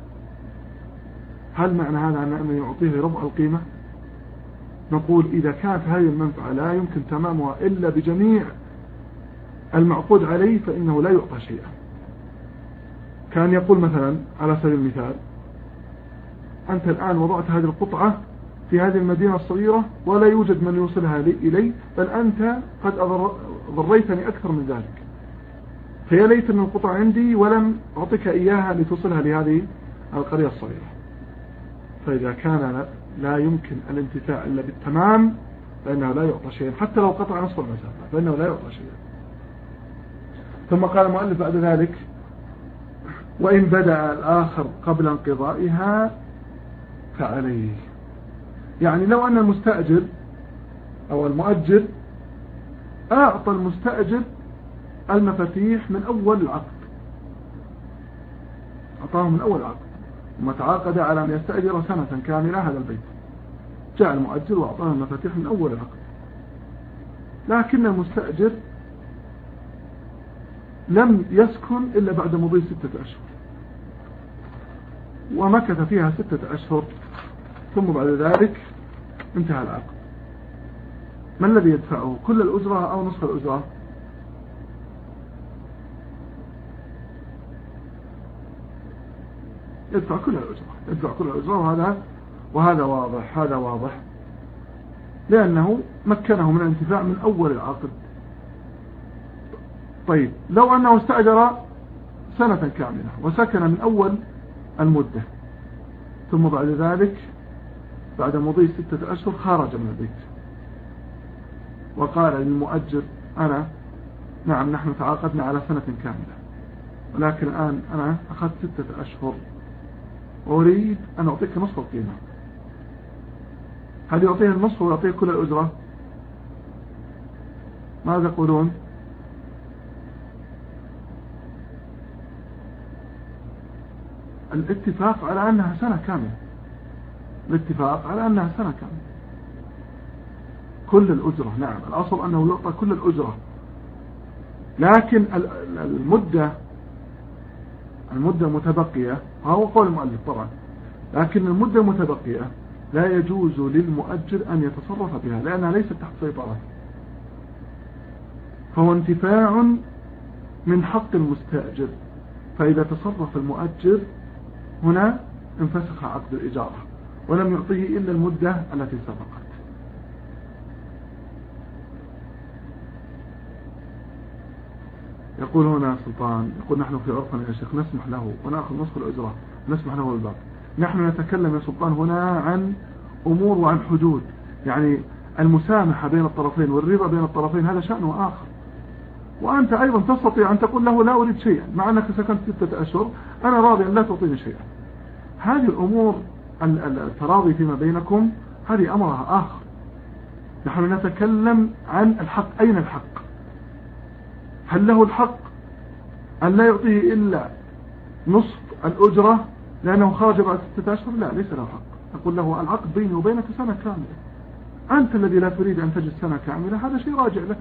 هل معنى هذا أنه يعطيه ربع القيمة؟ نقول إذا كانت هذه المنفعة لا يمكن تمامها إلا بجميع المعقود عليه فإنه لا يعطى شيئا. كان يقول مثلا على سبيل المثال أنت الآن وضعت هذه القطعة في هذه المدينة الصغيرة ولا يوجد من يوصلها لي إلي، بل أنت قد ضريتني أكثر من ذلك، فيا ليت أن القطعة عندي ولم أعطيك إياها لتصلها لهذه القرية الصغيرة. فإذا كان لا يمكن الانتفاع إلا بالتمام فإنه لا يعطى شيئا، حتى لو قطع نصف المسافة فإنه لا يعطى شيئا. ثم قال المؤلف بعد ذلك وإن بدأ الآخر قبل انقضائها فعليه. يعني لو أن المستأجر أو المؤجر أعطى المستأجر المفاتيح من أول العقد، أعطاه من أول العقد، ثم تعاقد على أن يستأجر سنة كاملة هذا البيت، جاء المؤجر وأعطاه المفاتيح من أول العقد، لكن المستأجر لم يسكن إلا بعد مضي ستة أشهر، ومكث فيها ستة أشهر، ثم بعد ذلك انتهى العقد. ما الذي يدفعه؟ كل الأجرة أو نصف الأجرة؟ يدفع كل الأجرة، يدفع كل الأجرة، وهذا وهذا واضح، هذا واضح، لأنه مكنه من الانتفاع من أول العقد. طيب لو أنه استأجر سنة كاملة وسكن من أول المدة، ثم بعد ذلك بعد مضي ستة أشهر خرج من البيت وقال للمؤجر أنا نعم نحن تعاقدنا على سنة كاملة، ولكن الآن أنا أخذت ستة أشهر وأريد أن أعطيك نصف القيمة، هل يعطيه النصف ويعطيه كل الأجرة؟ ماذا يقولون؟ الاتفاق على أنها سنة كاملة، الاتفاق على أنها سنة كاملة كل الأجرة. نعم الأصل أنه يعطى كل الأجرة، لكن المدة المدة متبقية، وهو قول المؤلف طبعا، لكن المدة متبقية لا يجوز للمؤجر أن يتصرف بها لأنها ليست تحت سيطرته، فهو انتفاع من حق المستأجر، فإذا تصرف المؤجر هنا انفسخ عقد الإجارة ولم يعطيه إلا المدة التي سبقت. يقول هنا سلطان، يقول نحن في عرفنا يا شيخ نسمح له ونأخذ نصف الأجرة، نسمح له بالباقي. نحن نتكلم يا سلطان هنا عن أمور وعن حدود، يعني المسامحة بين الطرفين والرضا بين الطرفين هذا شأن آخر، وأنت أيضا تستطيع أن تقول له لا أريد شيئا مع أنك سكنت ستة أشهر، أنا راضي أن لا تعطيني شيئا. هذه الأمور التراضي فيما بينكم هذه أمرها آخر. نحن نتكلم عن الحق. أين الحق؟ هل له الحق أن لا يعطيه إلا نصف الأجرة لأنه خرج بعد ستة أشهر؟ لا، ليس له حق. نقول له العقد بيني وبينك سنة كاملة، أنت الذي لا تريد أن تجد سنة كاملة، هذا شيء راجع لك.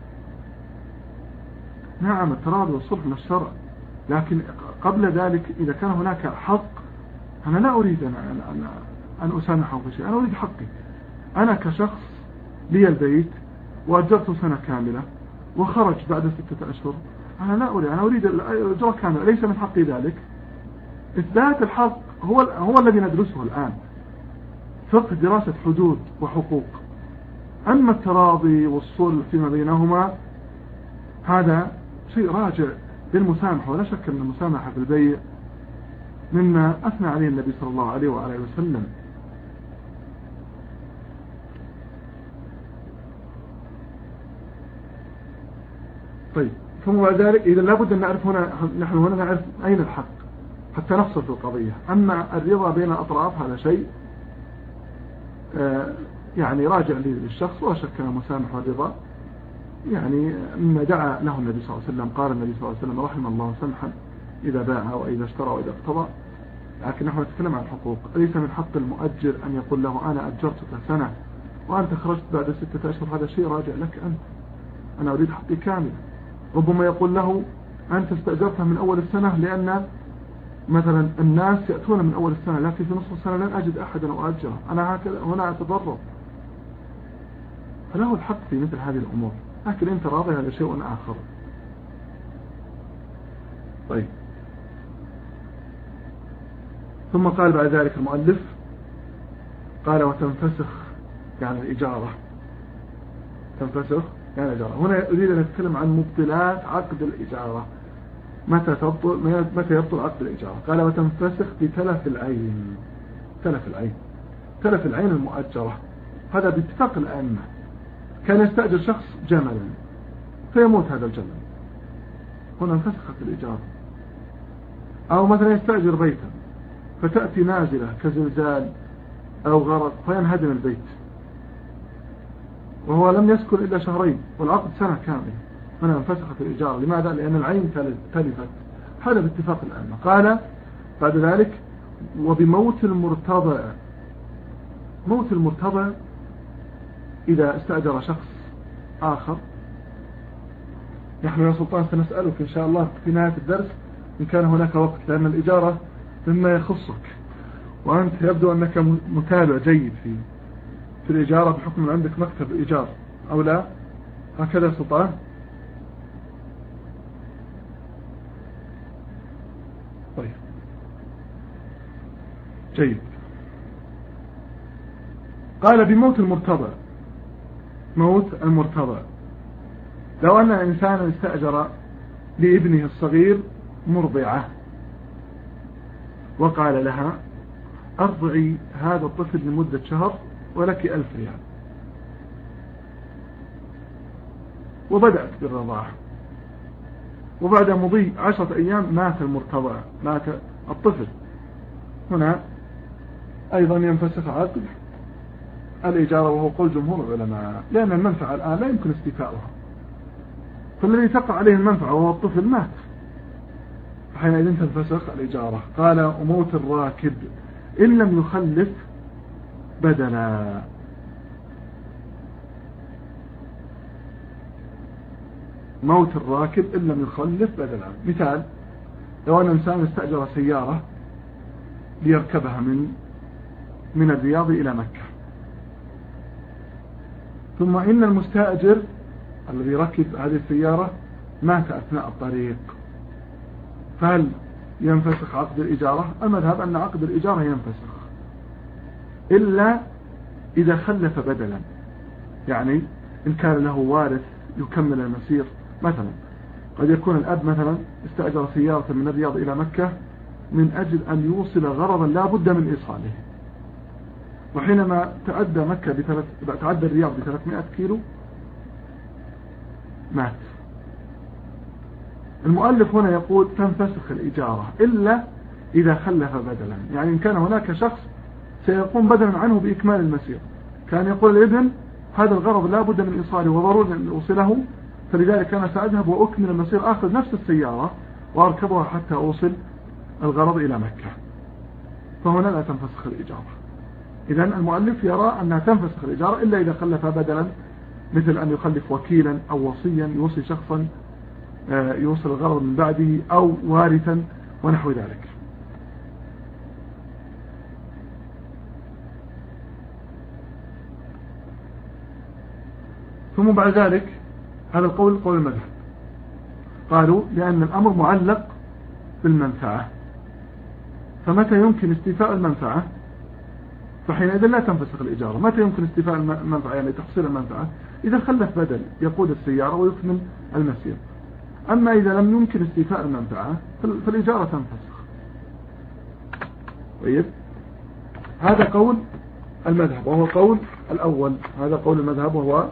نعم التراضي والصلح من الشرع، لكن قبل ذلك إذا كان هناك حق أنا لا أريد أن, أن, أن أسامحه في شيء، أنا أريد حقي. أنا كشخص لي البيت وأجرته سنة كاملة وخرج بعد ستة أشهر، أنا لا أريد، أنا أريد الأجرة كاملة، ليس من حقي ذلك. إثبات الحق هو, هو الذي ندرسه الآن، فقه دراسة حدود وحقوق. أما التراضي والصلح فيما بينهما هذا شيء راجع للمسامحة، ولا شك أن المسامحة في البيع مما أثنى عليه النبي صلى الله عليه وآله وسلم. طيب ثم بعد ذلك إذا لابد أن نعرف هنا، نحن هنا نعرف أين الحق. حتى نفصل في القضية. أما الرضا بين الأطراف هذا شيء يعني راجع للشخص، ولا شك أن المسامح والرضا يعني مما دعا له النبي صلى الله عليه وسلم. قال النبي صلى الله عليه وسلم: رحم الله سمحا إذا باع وإذا اشترى وإذا اقتضى. لكن نحن نتكلم عن الحقوق. ليس من حق المؤجر أن يقول له: أنا أجرتك سنة وأنت خرجت بعد ستة أشهر، هذا شيء راجع لك أنت، أنا أريد حقي كامل. ربما يقول له: أنت استأجرتها من أول السنة لأن مثلا الناس يأتون من أول السنة، لكن في نصف السنة لن أجد أحدا أؤجره، أنا هكذا هنا أتضرر. فله الحق في مثل هذه الأمور، لكن أنت راضي هذا شيء آخر. طيب، ثم قال بعد ذلك المؤلف، قال: وتنفسخ يعني الإجارة، تنفسخ يعني الإجارة. هنا أريد أن أتكلم عن مبطلات عقد الإجارة، متى تبطل متى يبطل عقد الإجارة. قال: وتنفسخ بتلف العين. تلف العين تلف العين المؤجرة، هذا باتفاق الأئمة. كان يستأجر شخص جملا فيموت هذا الجمل، هنا انفسخت الإجارة. أو مثلا يستأجر بيتا فتأتي نازلة كزلزال أو غرق فينهدم البيت وهو لم يسكن إلا شهرين والعقد سنة كاملة، هنا انفسخت الإجارة. لماذا؟ لأن العين تلفت، هذا باتفاق الأئمة. قال بعد ذلك: وبموت المرتضع. موت المرتضع إذا استأجر شخص آخر، نحن يا سلطان سنسألك إن شاء الله في نهاية الدرس إن كان هناك وقت، لأن الإجارة مما يخصك، وأنت يبدو أنك متابع جيد في في الإجارة بحكم عندك مكتب إيجار أو لا، هكذا يا سلطان؟ طيب، جيد. قال: بموت المرتضع. موت المرتضع، لو أن إنسانا استأجر لابنه الصغير مرضعة وقال لها: أرضعي هذا الطفل لمدة شهر ولك ألف ريال، وبدأت بالرضاعة، وبعد مضي عشرة أيام مات المرتضع، مات الطفل، هنا أيضا ينفسخ عقد الإجارة، وهو قول جمهور العلماء، لأن المنفعة الآن لا يمكن استيفاؤها، فالذي تقع عليه المنفعة وهو الطفل مات، حينئذ تنفسخ الإجارة. قال: وموت الراكب إن لم يخلف بدلا. موت الراكب إن لم يخلف بدلا. مثال: لو أن إنسان استأجر سيارة ليركبها من من الرياض إلى مكة، ثم إن المستأجر الذي ركب هذه السيارة مات أثناء الطريق، فهل ينفسخ عقد الإجارة؟ المذهب أن عقد الإجارة ينفسخ إلا إذا خلف بدلا، يعني إن كان له وارث يكمل المسير. مثلا قد يكون الأب مثلا استأجر سيارة من الرياض إلى مكة من أجل أن يوصل غرضا لا بد من إيصاله، وحينما تعدى مكة بثلاث تعدى الرياض بثلاثمائة كيلو مات. المؤلف هنا يقول تنفسخ الإجارة إلا إذا خلف بدلا، يعني إن كان هناك شخص سيقوم بدلا عنه بإكمال المسير، كان يقول الابن هذا الغرض لا بد من إيصاله وضروري أن أوصله، فلذلك أنا سأذهب وأكمل المسير، آخذ نفس السيارة وأركبها حتى أوصل الغرض إلى مكة، فهنا لا تنفسخ الإجارة. إذن المؤلف يرى أنها تنفسخ الإجارة إلا إذا خلف بدلا، مثل أن يخلف وكيلا أو وصيا يوصي شخصا يوصل الغرض من بعده، أو وارثا ونحو ذلك. ثم بعد ذلك هذا القول قول المذهب، قالوا لأن الأمر معلق بالمنفعة، فمتى يمكن استيفاء المنفعة فحينئذ لا تنفسخ الإجارة. متى يمكن استيفاء المنفعة يعني تحصيل المنفعة؟ إذا خلف بدل يقود السيارة ويكمل المسير. أما إذا لم يمكن استيفاء المنفعة فالإجارة تنفسخ. طيب، هذا قول المذهب وهو قول الأول، هذا قول المذهب وهو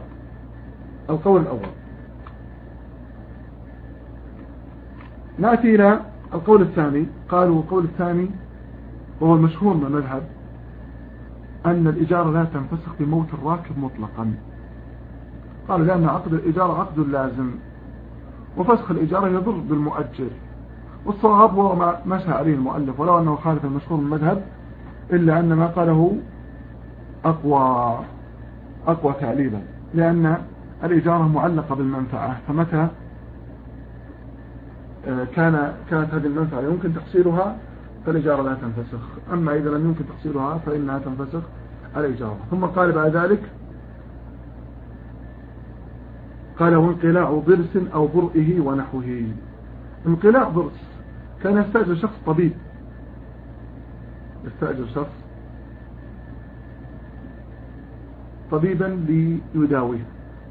القول الأول. نأتي إلى القول الثاني، قالوا القول الثاني وهو المشهور من المذهب أن الإجارة لا تنفسخ بموت الراكب مطلقا. قالوا لأن عقد الإجارة عقد لازم، وفسخ الإجارة يضر بالمؤجر. والصواب هو ما مشى عليه المؤلف، ولو أنه خالف المشهور من المذهب إلا أن ما قاله أقوى أقوى تعليلا، لأن الإجارة معلقة بالمنفعة، فمتى كان كانت هذه المنفعة يمكن تحصيلها فالإجارة لا تنفسخ، أما إذا لم يمكن تحصيلها فإنها تنفسخ الإجارة. ثم قال بعد ذلك، قال وانقلاع ضرس أو برئه ونحوه. انقلاع ضرس كان يستأجر شخص طبيب، يستأجر شخص طبيبا ليداويه،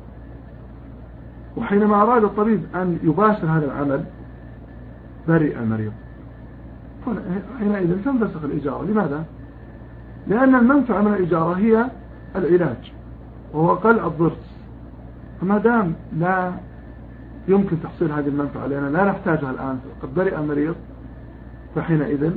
وحينما أراد الطبيب أن يباشر هذا العمل برئ المريض، حينئذ تنفسخ الإجارة. لماذا؟ لأن المنفعة من الإجارة هي العلاج وهو قلع الضرس، فما دام لا يمكن تحصيل هذه المنفعة لأننا لا نحتاجها الآن قد برئ المريض، فحينئذ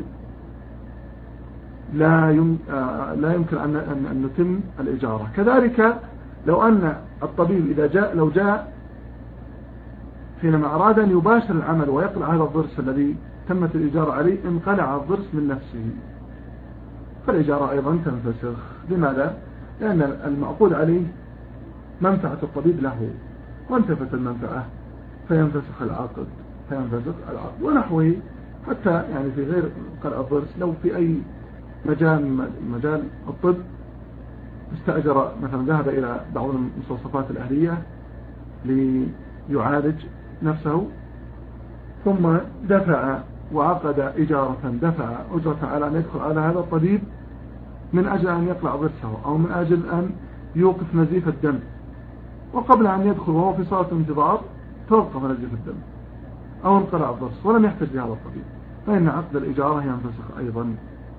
لا لا يمكن أن أن نتم الإجارة. كذلك لو أن الطبيب إذا جاء لو جاء حينما أراد أن يباشر العمل ويقلع هذا الضرس الذي تمت الإجارة عليه، انقلع الضرس من نفسه، فالإجارة أيضا تنفسخ. لماذا؟ لأن المعقود عليه منفعة الطبيب له، وانتفت المنفعة فينفسخ العقد فينفسخ العقد ونحوه. حتى يعني في غير قلع الضرس، لو في أي مجال مجال الطب استأجر مثلا، ذهب إلى بعض المستوصفات الأهلية ليعالج نفسه، ثم دفع وعقد إجارة، دفع أجرة على أن يدخل على هذا الطبيب من أجل أن يقلع ضرسه أو من أجل أن يوقف نزيف الدم، وقبل أن يدخل وهو في صالة انتظار توقف نزيف الدم أو انقلع الضرس ولم يحتج لهذا الطبيب، فإن عقد الإجارة ينفسخ أيضا.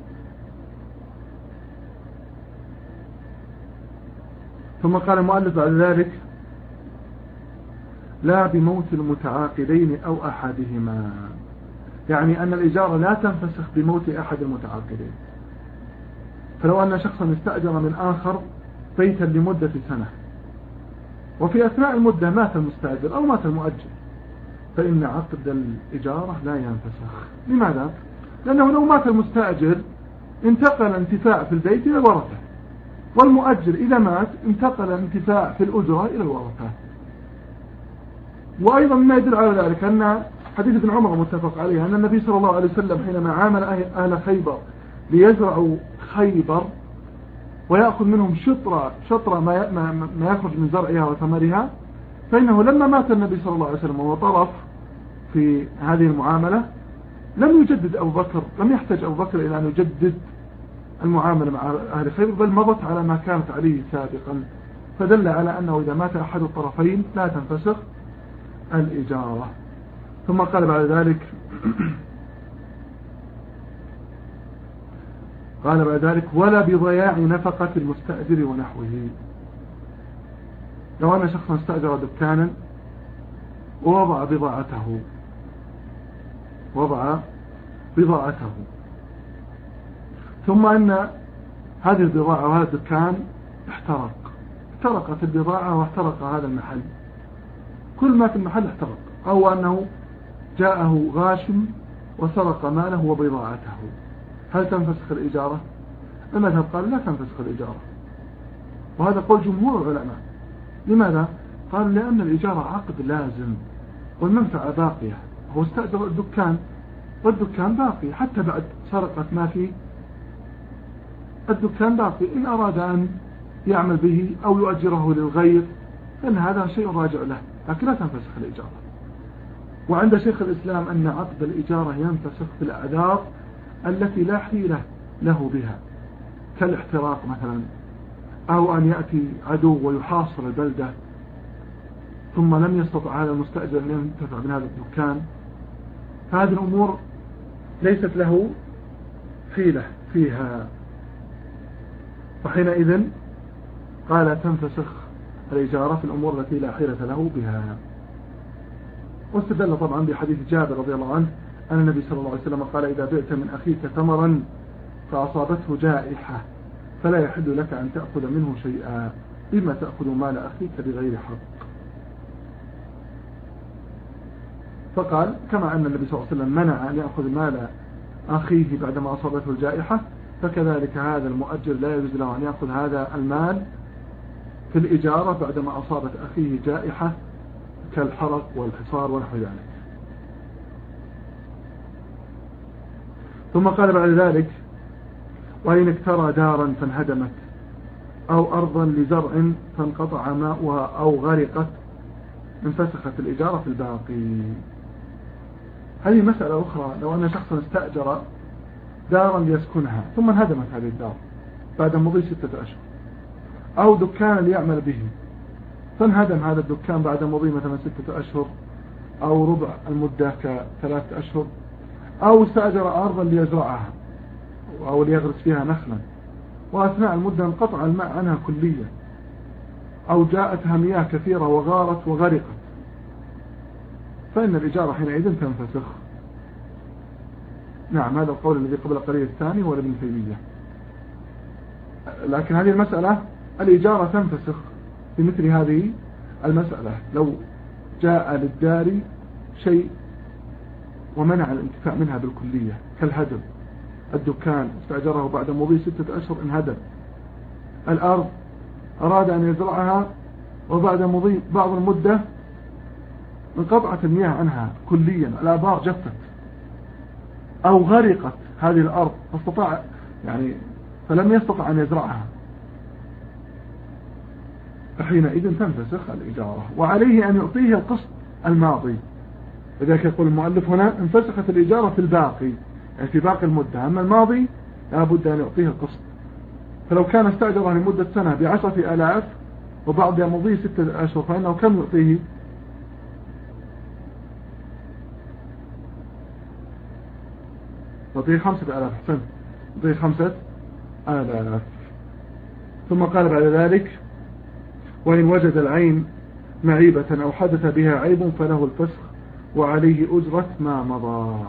ثم قال المؤلف بعد ذلك لا بموت المتعاقدين أو أحدهما، يعني أن الإجارة لا تنفسخ بموت أحد المتعاقدين. فلو أن شخصا استأجر من آخر بيتا لمدة سنة، وفي أثناء المدة مات المستأجر أو مات المؤجر، فإن عقد الإجارة لا ينفسخ. لماذا؟ لأنه لو مات المستأجر انتقل الانتفاع في البيت إلى الورثة، والمؤجر إذا مات انتقل الانتفاع في الأجرة إلى الورثة. وأيضا ما يدل على ذلك أن حديث ابن عمر متفق عليه أن النبي صلى الله عليه وسلم حينما عامل أهل خيبر ليزرعوا خيبر ويأخذ منهم شطرة شطرة ما ما يخرج من زرعها وثمرها، فإنه لما مات النبي صلى الله عليه وسلم وهو طرف في هذه المعاملة لم يجدد أبو بكر، لم يحتاج أبو بكر إلى أن يجدد المعاملة مع أهل خيبر، بل مضت على ما كانت عليه سابقا، فدل على أنه إذا مات أحد الطرفين لا تنفسخ الإجارة. ثم قال بعد ذلك قال بعد ذلك ولا بضياع نفقة المستأجر ونحوه. لو أن شخصا استأجر دكانا ووضع بضاعته وضع بضاعته ثم أن هذه البضاعة وهذا الدكان احترق، احترقت البضاعة واحترق هذا المحل، كل ما في المحل احترق، أو أنه جاءه غاشم وسرق ماله وبضاعته، هل تنفسخ الإجارة؟ المذهب قال لا تنفسخ الإجارة، وهذا قول جمهور العلماء. لماذا؟ قال لأن الإجارة عقد لازم والمنفعة باقية، هو استأجر الدكان والدكان باقي حتى بعد سرقت ما فيه، الدكان باقي، إن أراد أن يعمل به أو يؤجره للغير فإن هذا شيء راجع له، لكن لا تنفسخ الإجارة. وعند شيخ الإسلام أن عقد الإجارة ينفسخ في الأعذار التي لا حيلة له بها، كالاحتراق مثلا، أو أن يأتي عدو ويحاصر البلدة ثم لم يستطع هذا المستأجر أن ينتفع من هذا الدكان، فهذه الأمور ليست له حيلة فيها، وحينئذ قال تنفسخ الإجارة في الأمور التي لا حيلة له بها. واستدل طبعا بحديث جابر رضي الله عنه أن النبي صلى الله عليه وسلم قال إذا بعت من أخيك ثمرا فأصابته جائحة فلا يحل لك أن تأخذ منه شيئا، بما تأخذ مال أخيك بغير حق. فقال كما أن النبي صلى الله عليه وسلم منع أن يأخذ مال أخيه بعدما أصابته الجائحة، فكذلك هذا المؤجر لا يجوز له أن يأخذ هذا المال في الإجارة بعدما أصابت أخيه جائحة كالحرق والحصار ونحو ذلك. ثم قال بعد ذلك وإن اكترى دارا فانهدمت أو أرضا لزرع فانقطع ماؤها أو غرقت انفسخت الإجارة في الباقي. هذه مسألة أخرى، لو أن شخصا استأجر دارا ليسكنها ثم انهدمت هذه الدار بعد مضي ستة أشهر، أو دكانا ليعمل به فانهدم هذا الدكان بعد مضي مثلا ستة أشهر أو ربع المدة كثلاثة أشهر، أو استأجر أرضا ليزرعها أو ليغرس فيها نخلا وأثناء المدة انقطع الماء عنها كليا، أو جاءتها مياه كثيرة وغارت وغرقت، فإن الإجارة حينئذ تنفسخ. نعم، هذا القول الذي قبل قليل الثاني هو ابن تيمية. لكن هذه المسألة الإجارة تنفسخ بمثل هذه المسألة لو جاء للدار شيء ومنع الانتفاع منها بالكلية كالهدم. الدكان استأجره بعد مضي ستة أشهر انهدم، الأرض أراد أن يزرعها وبعد مضي بعض المدة انقطعت المياه عنها كليا، الآبار جفت أو غرقت هذه الأرض فاستطاع يعني فلم يستطع أن يزرعها، فحينئذ تنفسخ الإجارة وعليه أن يعطيه القسط الماضي. لذلك يقول المؤلف هنا انفسخت الإجارة في الباقي، يعني في باقي المدة، أما الماضي لابد أن يعطيه القسط. فلو كان استأجره لمدة سنة بعشرة آلاف وبعد مضي ستة أشهر فإنه كم يعطيه؟ يعطيه خمسة آلاف. حسن، يعطيه خمسة آلاف. ثم قال بعد ذلك وإن وجد العين معيبة أو حدث بها عيب فله الفسخ وعليه أجرة ما مضى.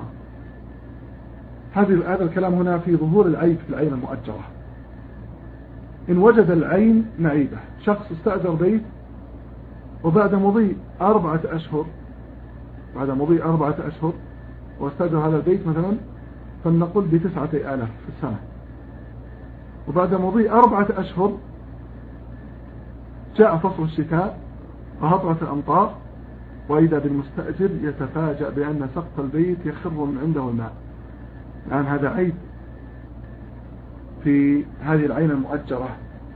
هذا الكلام هنا في ظهور العيب في العين المؤجرة. إن وجد العين معيبة، شخص استأجر بيت وبعد مضي أربعة أشهر بعد مضي أربعة أشهر واستأجر هذا البيت مثلا فلنقل بتسعة آلاف في السنة، وبعد مضي أربعة أشهر جاء فصل الشتاء وهطلت الأمطار وإذا بالمستأجر يتفاجأ بأن سقف البيت يخر من عنده الماء، لأن هذا عيب في هذه العين المؤجرة.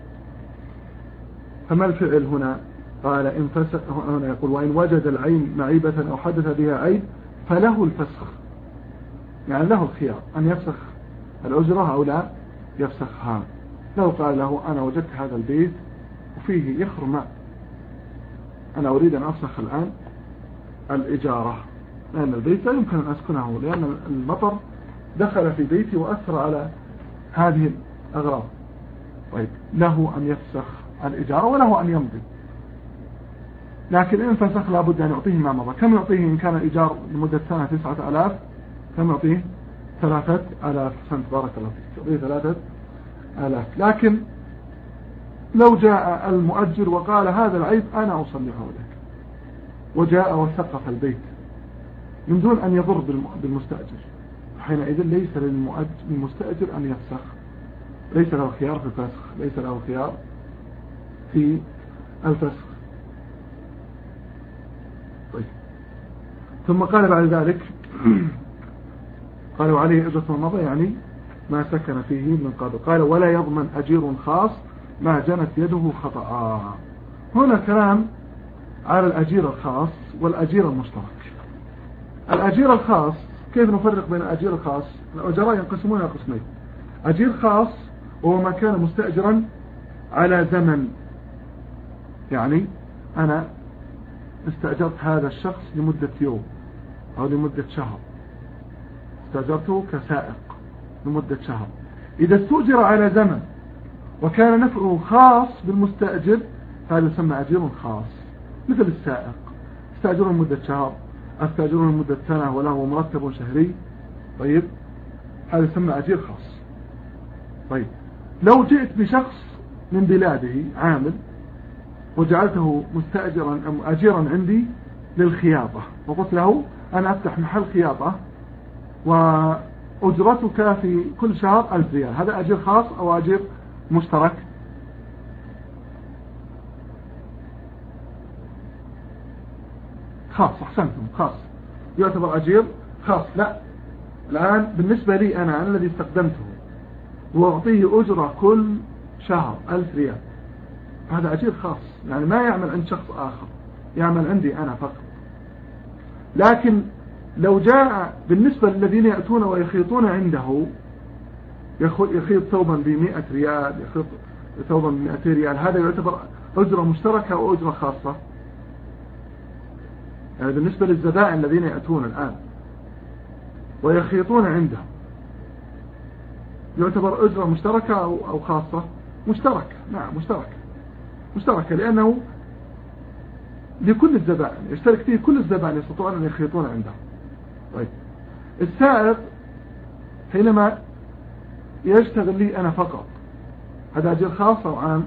فما الفعل هنا؟ قال إن فسخ، هنا يقول وإن وجد العين معيبة أو حدث بها عيب فله الفسخ، يعني له الخيار أن يفسخ الأجرة أو لا يفسخها. لو قال له أنا وجدت هذا البيت وفيه يخر ماء، أنا أريد أن أفسخ الآن الإجارة لأن البيت لا يمكن أن أسكنه، لأن المطر دخل في بيتي وأثر على هذه الأغراض. طيب، له أن يفسخ الإجارة وله أن يمضي، لكن إن فسخ لابد أن يعطيه ما مضى. كم يعطيه إن كان الإيجار لمدة سنة تسعة آلاف؟ كم يعطيه؟ ثلاثة آلاف. سنة بارك الله فيك، يعطيه ثلاثة آلاف. لكن لو جاء المؤجر وقال هذا العيب أنا أصلحه لك، وجاء وسقف البيت من دون أن يضر بالمستأجر، حينئذ ليس للمستأجر أن يفسخ، ليس له خيار في الفسخ، ليس له خيار في الفسخ. طيب. ثم قال بعد ذلك قالوا عليه أجرة ما مضى، يعني ما سكن فيه من قبل. قال ولا يضمن أجير خاص ما جنت يده خطأ. هنا كلام على الأجير الخاص والأجير المشترك. الأجير الخاص كيف نفرق بين الأجير الخاص؟ الأجراء ينقسمون إلى قسمين: أجير خاص وهو ما كان مستأجرا على زمن، يعني أنا استأجرت هذا الشخص لمدة يوم أو لمدة شهر، استأجرته كسائق لمدة شهر. إذا استأجر على زمن وكان نفعه خاص بالمستأجر هذا يسمى أجير خاص، مثل السائق استأجره لمدة شهر أستأجره لمدة سنة وله مرتب شهري، طيب هذا يسمى أجير خاص. طيب لو جئت بشخص من بلاده عامل وجعلته مستأجرا أم أجيرا عندي للخياطة، وقلت له أنا أفتح محل خياطة وأجرتك في كل شهر ألف ريال، هذا أجير خاص أو أجير مشترك؟ خاص. أحسنتم، خاص، يعتبر أجير خاص. لا، الآن بالنسبة لي أنا الذي استخدمته وأعطيه أجرة كل شهر ألف ريال، هذا أجير خاص، يعني ما يعمل عند شخص آخر، يعمل عندي أنا فقط. لكن لو جاء بالنسبة للذين يأتون ويخيطون عنده، يخيط ثوبا بمئة ريال، يخيط ثوبا بمئتين ريال، هذا يعتبر أجرة مشتركة أو أجرة خاصة؟ يعني بالنسبة للزبائن الذين يأتون الآن ويخيطون عنده، يعتبر أجرة مشتركة أو خاصة؟ مشتركة. نعم مشتركة، مشتركة، لأنه لكل الزبائن يشترك فيه كل الزبائن يستطيعون أن يخيطون عنده. طيب السائق حينما يشتغل لي أنا فقط، هذا أجير خاص أو عام؟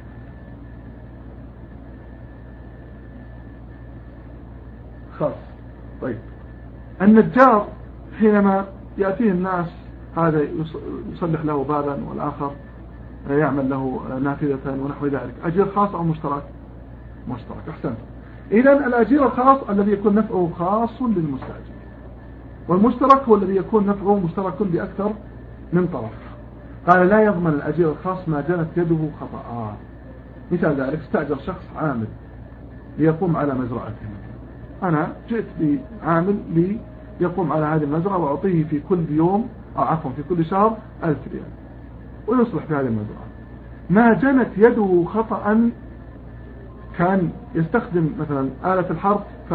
خاص. طيب النجار حينما يأتيه الناس، هذا يصلح له بابا والآخر يعمل له نافذة ونحو ذلك، أجير خاص أو مشترك؟ مشترك. أحسنت. إذن الأجير الخاص الذي يكون نفعه خاص للمستأجر، والمشترك هو الذي يكون نفعه مشترك بأكثر من طرف. قال لا يضمن الأجير الخاص ما جنت يده خطأ. مثال ذلك استأجر شخص عامل ليقوم على مزرعته، أنا جئت بعامل ليقوم على هذه المزرعة وأعطيه في كل يوم أو عفوا في كل شهر ألف ريال ويصلح في هذه المزرعة. ما جنت يده خطأ، كان يستخدم مثلا آلة الحرث ف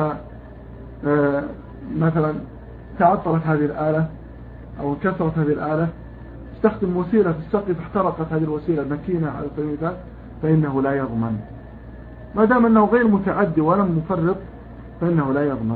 مثلا تعطلت هذه الآلة أو كسرت هذه الآلة، استخدم وسيلة في السقي فاحترقت هذه الوسيلة الماكينة على سبيل المثال، فإنه لا يضمن. ما دام أنه غير متعدي ولم مفرط فإنه لا يضمن.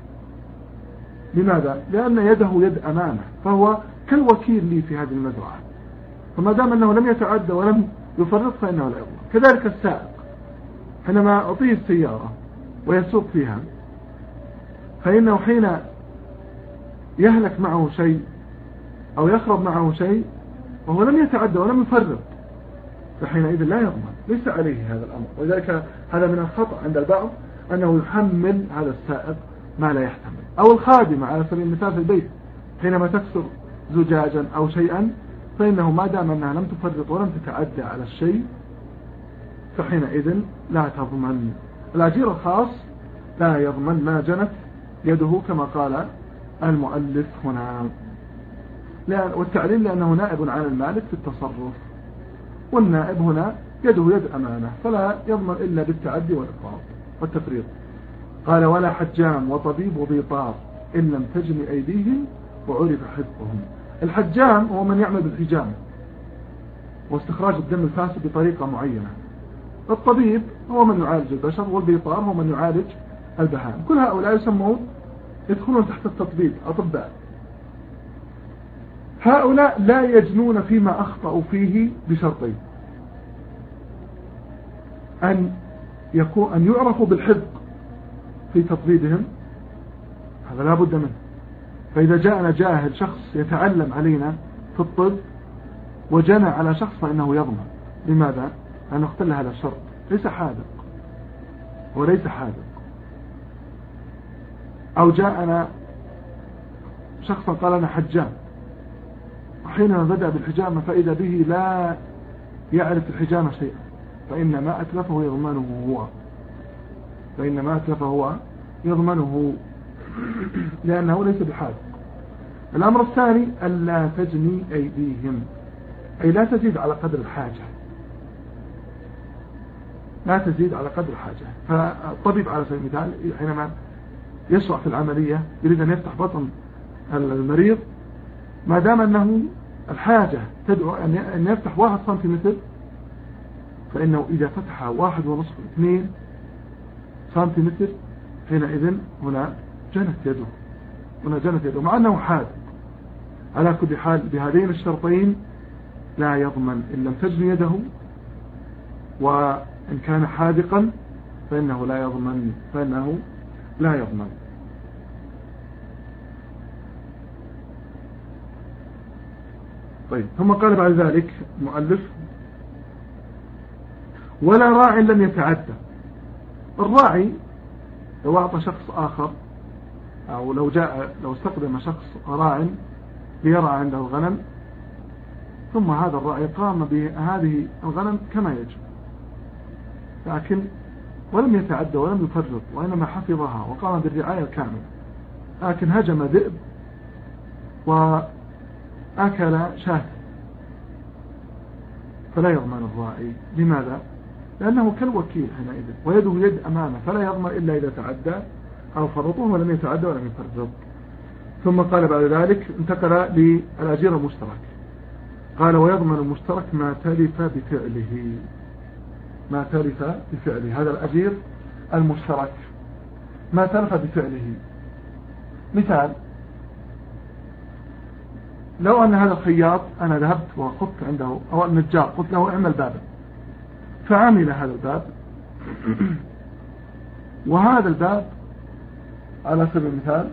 لماذا؟ لأن يده يد أمانة، فهو كالوكيل لي في هذه المزرعة، فما دام أنه لم يتعدى ولم يفرط فإنه لا يضمن. كذلك السائق حينما أعطيه السيارة ويسوق فيها، فإنه حين يهلك معه شيء أو يخرب معه شيء وهو لم يتعدى ولم يفرط، فحينئذ لا يضمن، ليس عليه هذا الأمر. ولذلك هذا من الخطأ عند البعض أنه يحمل هذا السائق ما لا يحتمل. أو الخادمة على سبيل المثال في البيت حينما تكسر زجاجا أو شيئا، فإنه ما دام أنها لم تفرط ولم تتعدى على الشيء فحينئذ لا تضمن. الأجير الخاص لا يضمن ما جنت يده كما قال المؤلف هنا، والتعليل لأنه نائب عن المالك في التصرف، والنائب هنا يده يد أمانة، فلا يضمن إلا بالتعدي والإفراط والتفريط. قال ولا حجام وطبيب وبيطار إن لم تجن أيديهم وعرف حفظهم. الحجام هو من يعمل بالحجامة واستخراج الدم الفاسد بطريقة معينة، الطبيب هو من يعالج البشر، والبيطار هو من يعالج البهائم. كل هؤلاء يسمون يدخلون تحت التطبيب، أطباء. هؤلاء لا يجنون فيما أخطأوا فيه بشرطين: أن يكون أن يعرفوا بالحفظ في تطبيبهم، هذا لا بد منه. فإذا جاءنا جاهل شخص يتعلم علينا في الطب وجنى على شخص فإنه يضمن. لماذا؟ لأنه اختل هذا الشرط، ليس حاذق، وليس حاذق. أو جاءنا شخص قال أنا حجام، وحينما بدأ بالحجامة فإذا به لا يعرف الحجامة شيئا، فإن ما أتلفه يضمنه هو، فإن ما أتلفه هو يضمنه لأنه ليس بحاذق. الأمر الثاني ألا تجني أيديهم، أي لا تزيد على قدر الحاجة، لا تزيد على قدر الحاجة. فالطبيب على سبيل المثال حينما يشرع في العملية يريد أن يفتح بطن المريض، ما دام أنه الحاجة تدعو أن يفتح واحد سنتيمتر، فإنه إذا فتح واحد ونصف اثنين سنتيمتر حينئذ هنا جنت يده، هنا جنت يده مع أنه حاد. على كل حال بهذين الشرطين لا يضمن إن لم تجن يده، وإن كان حاذقا فإنه لا يضمن فإنه لا يضمن. طيب ثم قال بعد ذلك المؤلف ولا راع لم يتعدى. الراعي لو أعطى شخص آخر أو لو جاء لو استخدم شخص راع ليرعى عنده الغنم، ثم هذا الراعي قام بهذه الغنم كما يجب، لكن ولم يتعدى ولم يفرط، وإنما حفظها وقام بالرعاية الكاملة، لكن هجم ذئب وأكل شاة، فلا يضمن الراعي. لماذا؟ لأنه كالوكيل حينئذ، ويده يد أمامه، فلا يضمن إلا إذا تعدى أو فرطه ولم يتعدى ولم يفرط. ثم قال بعد ذلك انتقل للأجير المشترك، قال ويضمن المشترك ما تلف بفعله. ما تلف بفعله، هذا الأجير المشترك ما تلف بفعله. مثال، لو أن هذا الخياط أنا ذهبت وقفت عنده، أو النجار قلت له اعمل بابا، فعمل هذا الباب، وهذا الباب على سبيل المثال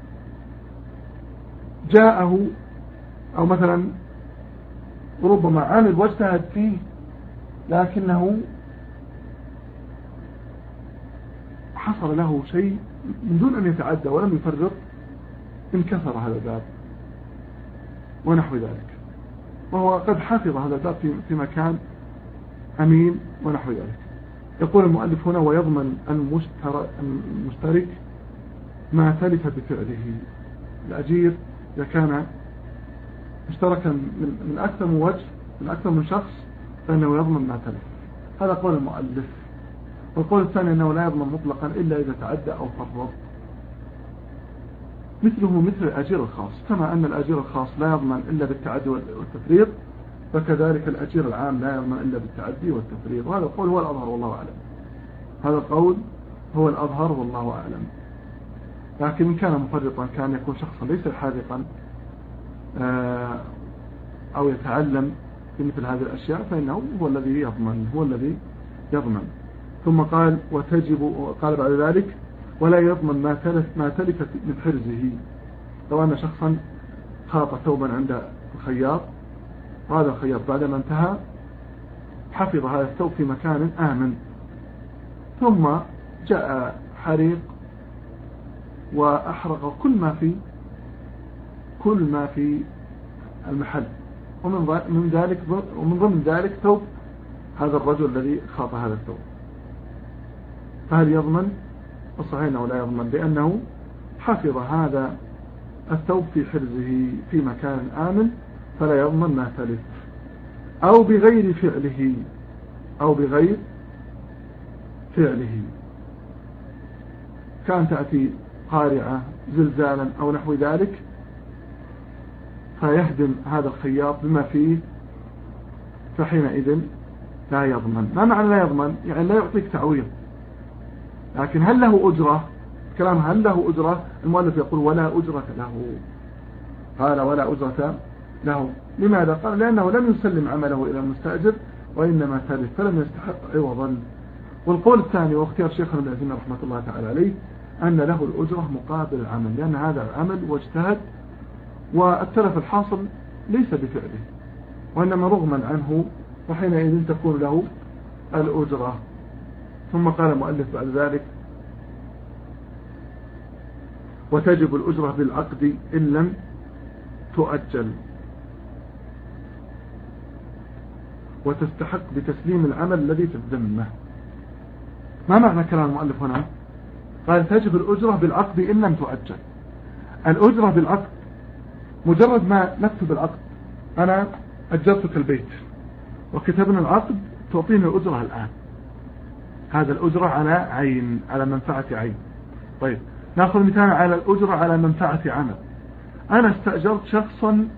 جاءه، أو مثلا ربما عامل واجتهد فيه لكنه حصل له شيء من دون أن يتعدى ولم يفرط، انكسر هذا الباب ونحو ذلك، وهو قد حفظ هذا الباب في مكان أمين ونحو ذلك. يقول المؤلف هنا ويضمن المشترك ما تلف بفعله. الأجير إذا كان مشتركا من أكثر من وجه من أكثر من شخص فإنه يضمن ما تلف. هذا قول المؤلف. والقول الثاني أنه لا يضمن مطلقا إلا إذا تعدى أو فرط، مثله مثل الأجير الخاص، كما أن الأجير الخاص لا يضمن إلا بالتعدي والتفريط، فكذلك الأجير العام لا يضمن إلا بالتعدي والتفريط. وهذا القول هو الأظهر والله أعلم. هذا القول هو الأظهر والله أعلم. لكن إن كان مفرطا كان يكون شخصا ليس حاذقا أو يتعلم في مثل هذه الأشياء فإنه هو الذي يضمن هو الذي يضمن. ثم قال وتجب، قال بعد ذلك ولا يضمن ما تلف ما تلف من حرزه. لو أن شخصا خاط ثوبا عند الخياط، وهذا الخياط بعدما انتهى حفظ هذا الثوب في مكان آمن، ثم جاء حريق وأحرق كل ما في كل ما في المحل، ومن ذلك ومن ضمن ذلك ثوب هذا الرجل الذي خاط هذا الثوب، فهل يضمن؟ الصحيح أنه لا يضمن، لأنه حفظ هذا الثوب في حرزه في مكان آمن، فلا يضمن ما تلف. أو بغير فعله أو بغير فعله كان تأتي قارعة زلزالا أو نحو ذلك فيهدم هذا الخياط بما فيه، فحينئذ لا يضمن. ما معنى لا يضمن؟ يعني لا يعطيك تعويض، لكن هل له أجرة؟ كلام هل له أجرة؟ المؤلف يقول ولا أجرة له. قال ولا أجرة له. لماذا؟ قال لأنه لم يسلم عمله إلى المستأجر وإنما تلف فلم يستحق عوضا. والقول الثاني واختيار شيخنا ابن عثيمين رحمة الله تعالى عليه أن له الأجرة مقابل العمل، لأن هذا العمل واجتهد، والتلف الحاصل ليس بفعله وإنما رغما عنه، وحينئذ تكون له الأجرة. ثم قال المؤلف بعد ذلك وتجب الأجرة بالعقد إن لم تؤجل، وتستحق بتسليم العمل الذي في الذمة. ما معنى كلام المؤلف هنا؟ قال تجب الأجرة بالعقد إن لم تؤجل. الأجرة بالعقد مجرد ما نكتب العقد، أنا أجرتك البيت وكتبنا العقد تعطيني الأجرة الآن، هذا الأجرة على عين، على منفعة عين. طيب نأخذ مثال على الأجرة على منفعة عمل. أنا استأجرت شخصا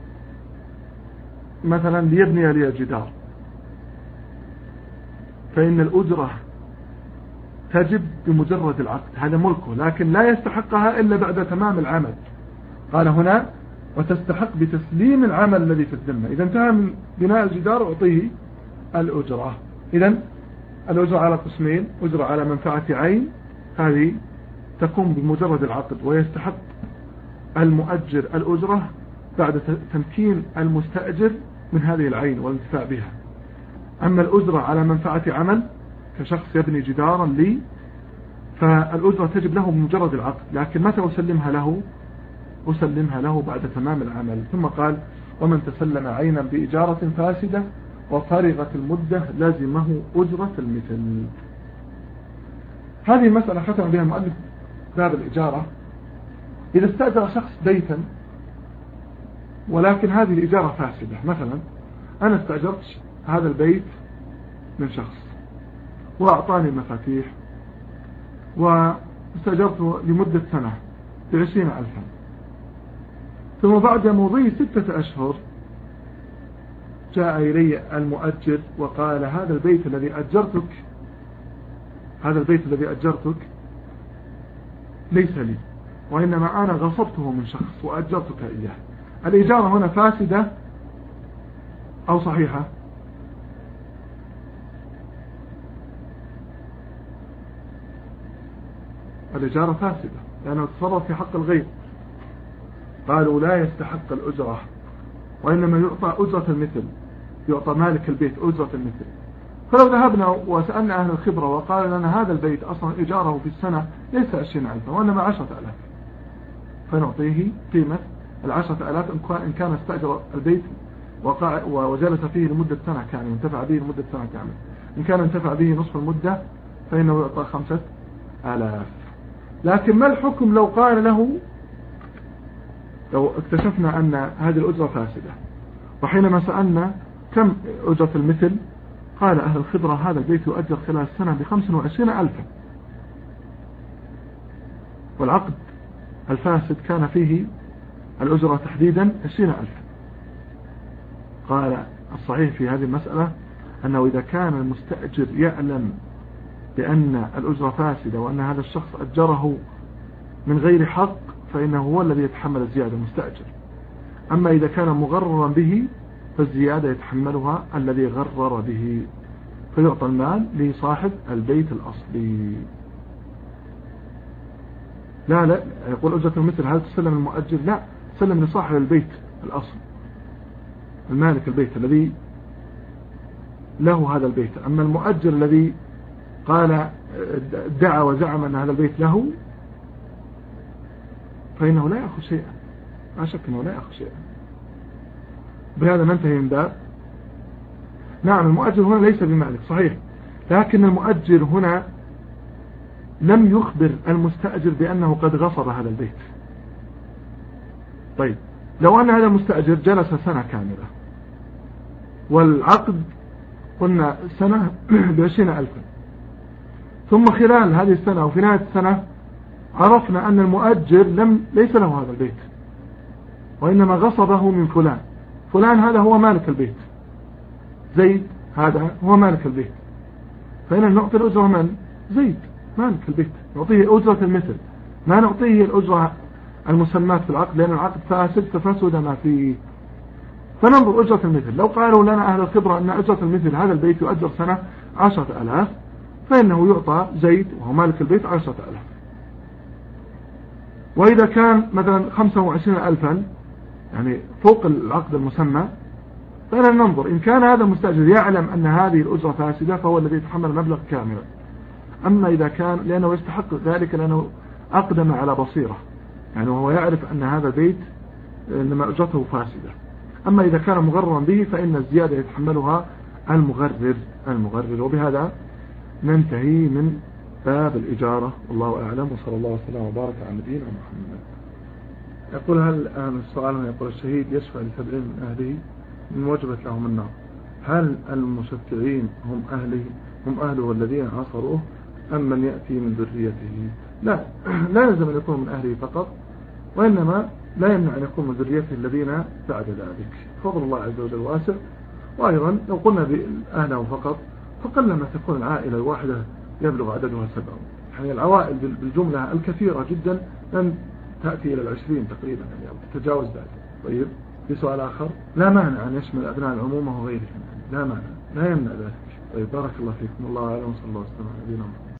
مثلا ليبني لي جدار، فإن الأجرة تجب بمجرد العقد، هذا ملكه، لكن لا يستحقها إلا بعد تمام العمل. قال هنا وتستحق بتسليم العمل الذي في الذمة. إذا انتهى من بناء الجدار أعطيه الأجرة. إذا الأجرة على قسمين: أجرة على منفعة عين، هذه تقوم بمجرد العقد، ويستحق المؤجر الأجرة بعد تمكين المستأجر من هذه العين والانتفاع بها. أما الأجرة على منفعة عمل كشخص يبني جدارا لي، فالأجرة تجب له بمجرد العقد، لكن متى أسلمها له؟ أسلمها له بعد تمام العمل. ثم قال ومن تسلم عينا بإجارة فاسدة وفرغت المدة لازمه أجرة المثل. هذه المسألة ختم بها المؤلف باب الإجارة. إذا استأجر شخص بيتا ولكن هذه الإجارة فاسدة، مثلا أنا استأجرت هذا البيت من شخص وأعطاني المفاتيح واستأجرته لمدة سنة بعشرين ألفا، ثم بعد مضي ستة أشهر جاء إلي المؤجر وقال هذا البيت الذي أجرتك هذا البيت الذي أجرتك ليس لي، وإنما أنا غصبته من شخص وأجرتك إياه. الإجارة هنا فاسدة أو صحيحة؟ الإجارة فاسدة لأنه تصرف في حق الغير. قالوا لا يستحق الأجرة، وإنما يعطى أجرة المثل، يعطى مالك البيت أجرة المثل. فلو ذهبنا وسألنا أهل الخبرة وقال لنا هذا البيت أصلا إجاره في السنة ليس عشرين ألفا وإنما عشرة ألاف، فنعطيه قيمة العشرة ألاف إن كان استأجر البيت وجلس فيه لمدة سنة كاملة، انتفع به لمدة سنة كاملة. إن كان انتفع به نصف المدة فإنه يعطى خمسة آلاف. لكن ما الحكم لو قال له، لو اكتشفنا أن هذه الأجرة فاسدة وحينما سألنا كم أجرة المثل قال أهل الخبرة هذا البيت يؤجر خلال السنة بخمسة وعشرين ألفا، والعقد الفاسد كان فيه الأجرة تحديدا عشرين ألفا. قال الصحيح في هذه المسألة أنه إذا كان المستأجر يعلم بأن الأجرة فاسدة وأن هذا الشخص أجره من غير حق فإنه هو الذي يتحمل الزيادة المستأجر. أما إذا كان مغررا به فالزيادة يتحملها الذي غرر به، فيعطى المال لصاحب البيت الأصلي. لا لا يقول أجرة المثل هل تسلم المؤجر؟ لا، تسلم لصاحب البيت الأصل، المالك البيت الذي له هذا البيت. أما المؤجر الذي قال ادعى وزعم أن هذا البيت له فإنه لا يأخذ شيئا، لا شك أنه لا يأخذ شيئا. بهذا ننتهي من باب. نعم المؤجر هنا ليس بمالك صحيح، لكن المؤجر هنا لم يخبر المستأجر بأنه قد غصب هذا البيت. طيب لو أن هذا المستأجر جلس سنة كاملة والعقد قلنا سنة بعشرين ألفا، ثم خلال هذه السنة وفي نهاية السنة عرفنا أن المؤجر لم ليس له هذا البيت وإنما غصبه من فلان، فلان هذا هو مالك البيت، زيد هذا هو مالك البيت، فإن نعطي الأجرة من؟ زيد مالك البيت، نعطيه أجرة المثل، ما نعطيه الأجرة المسمات في العقد لأن العقد فاسد ففسد ما فيه. فننظر أجرة المثل. لو قالوا لنا أهل الخبرة أن أجرة المثل هذا البيت يؤجر سنة عشرة ألاف فإنه يعطى زيد وهو مالك البيت عشرة ألاف. وإذا كان مثلا خمسة وعشرين ألفا يعني فوق العقد المسمى فإننا ننظر إن كان هذا المستأجر يعلم أن هذه الأجرة فاسدة فهو الذي يتحمل المبلغ كاملا. أما إذا كان لأنه يستحق ذلك لأنه أقدم على بصيرة يعني وهو يعرف أن هذا البيت إنما أجرته فاسدة. أما إذا كان مغررا به فإن الزيادة يتحملها المغرر المغرر وبهذا ننتهي من باب الإجارة والله أعلم وصلى الله وسلم وبارك على نبينا محمد. يقول هل السؤال يقول الشهيد يشفع لسبعين من أهله من وجبت لهم النار، هل المشفعين هم أهله هم أهله الذين عاصروه أم من يأتي من ذريته؟ لا لا يلزم أن يكون من أهله فقط، وإنما لا يمنع أن يكون من ذريته الذين بعد ذلك. فضل الله عز وجل واسع. وأيضا لو قلنا بأهله فقط فقلما تكون العائلة الواحدة يبلغ عددها سبعون. يعني العوائل بالجملة الكثيرة جدا لن تأتي إلى العشرين تقريبا يعني، أو تتجاوز ذلك. طيب في سؤال آخر؟ لا مانع أن يشمل أبناء العمومة وغيرهم، لا مانع، لا يمنع ذلك. طيب بارك الله فيكم، الله أعلم، صلى الله عليه وسلم على نبينا محمد.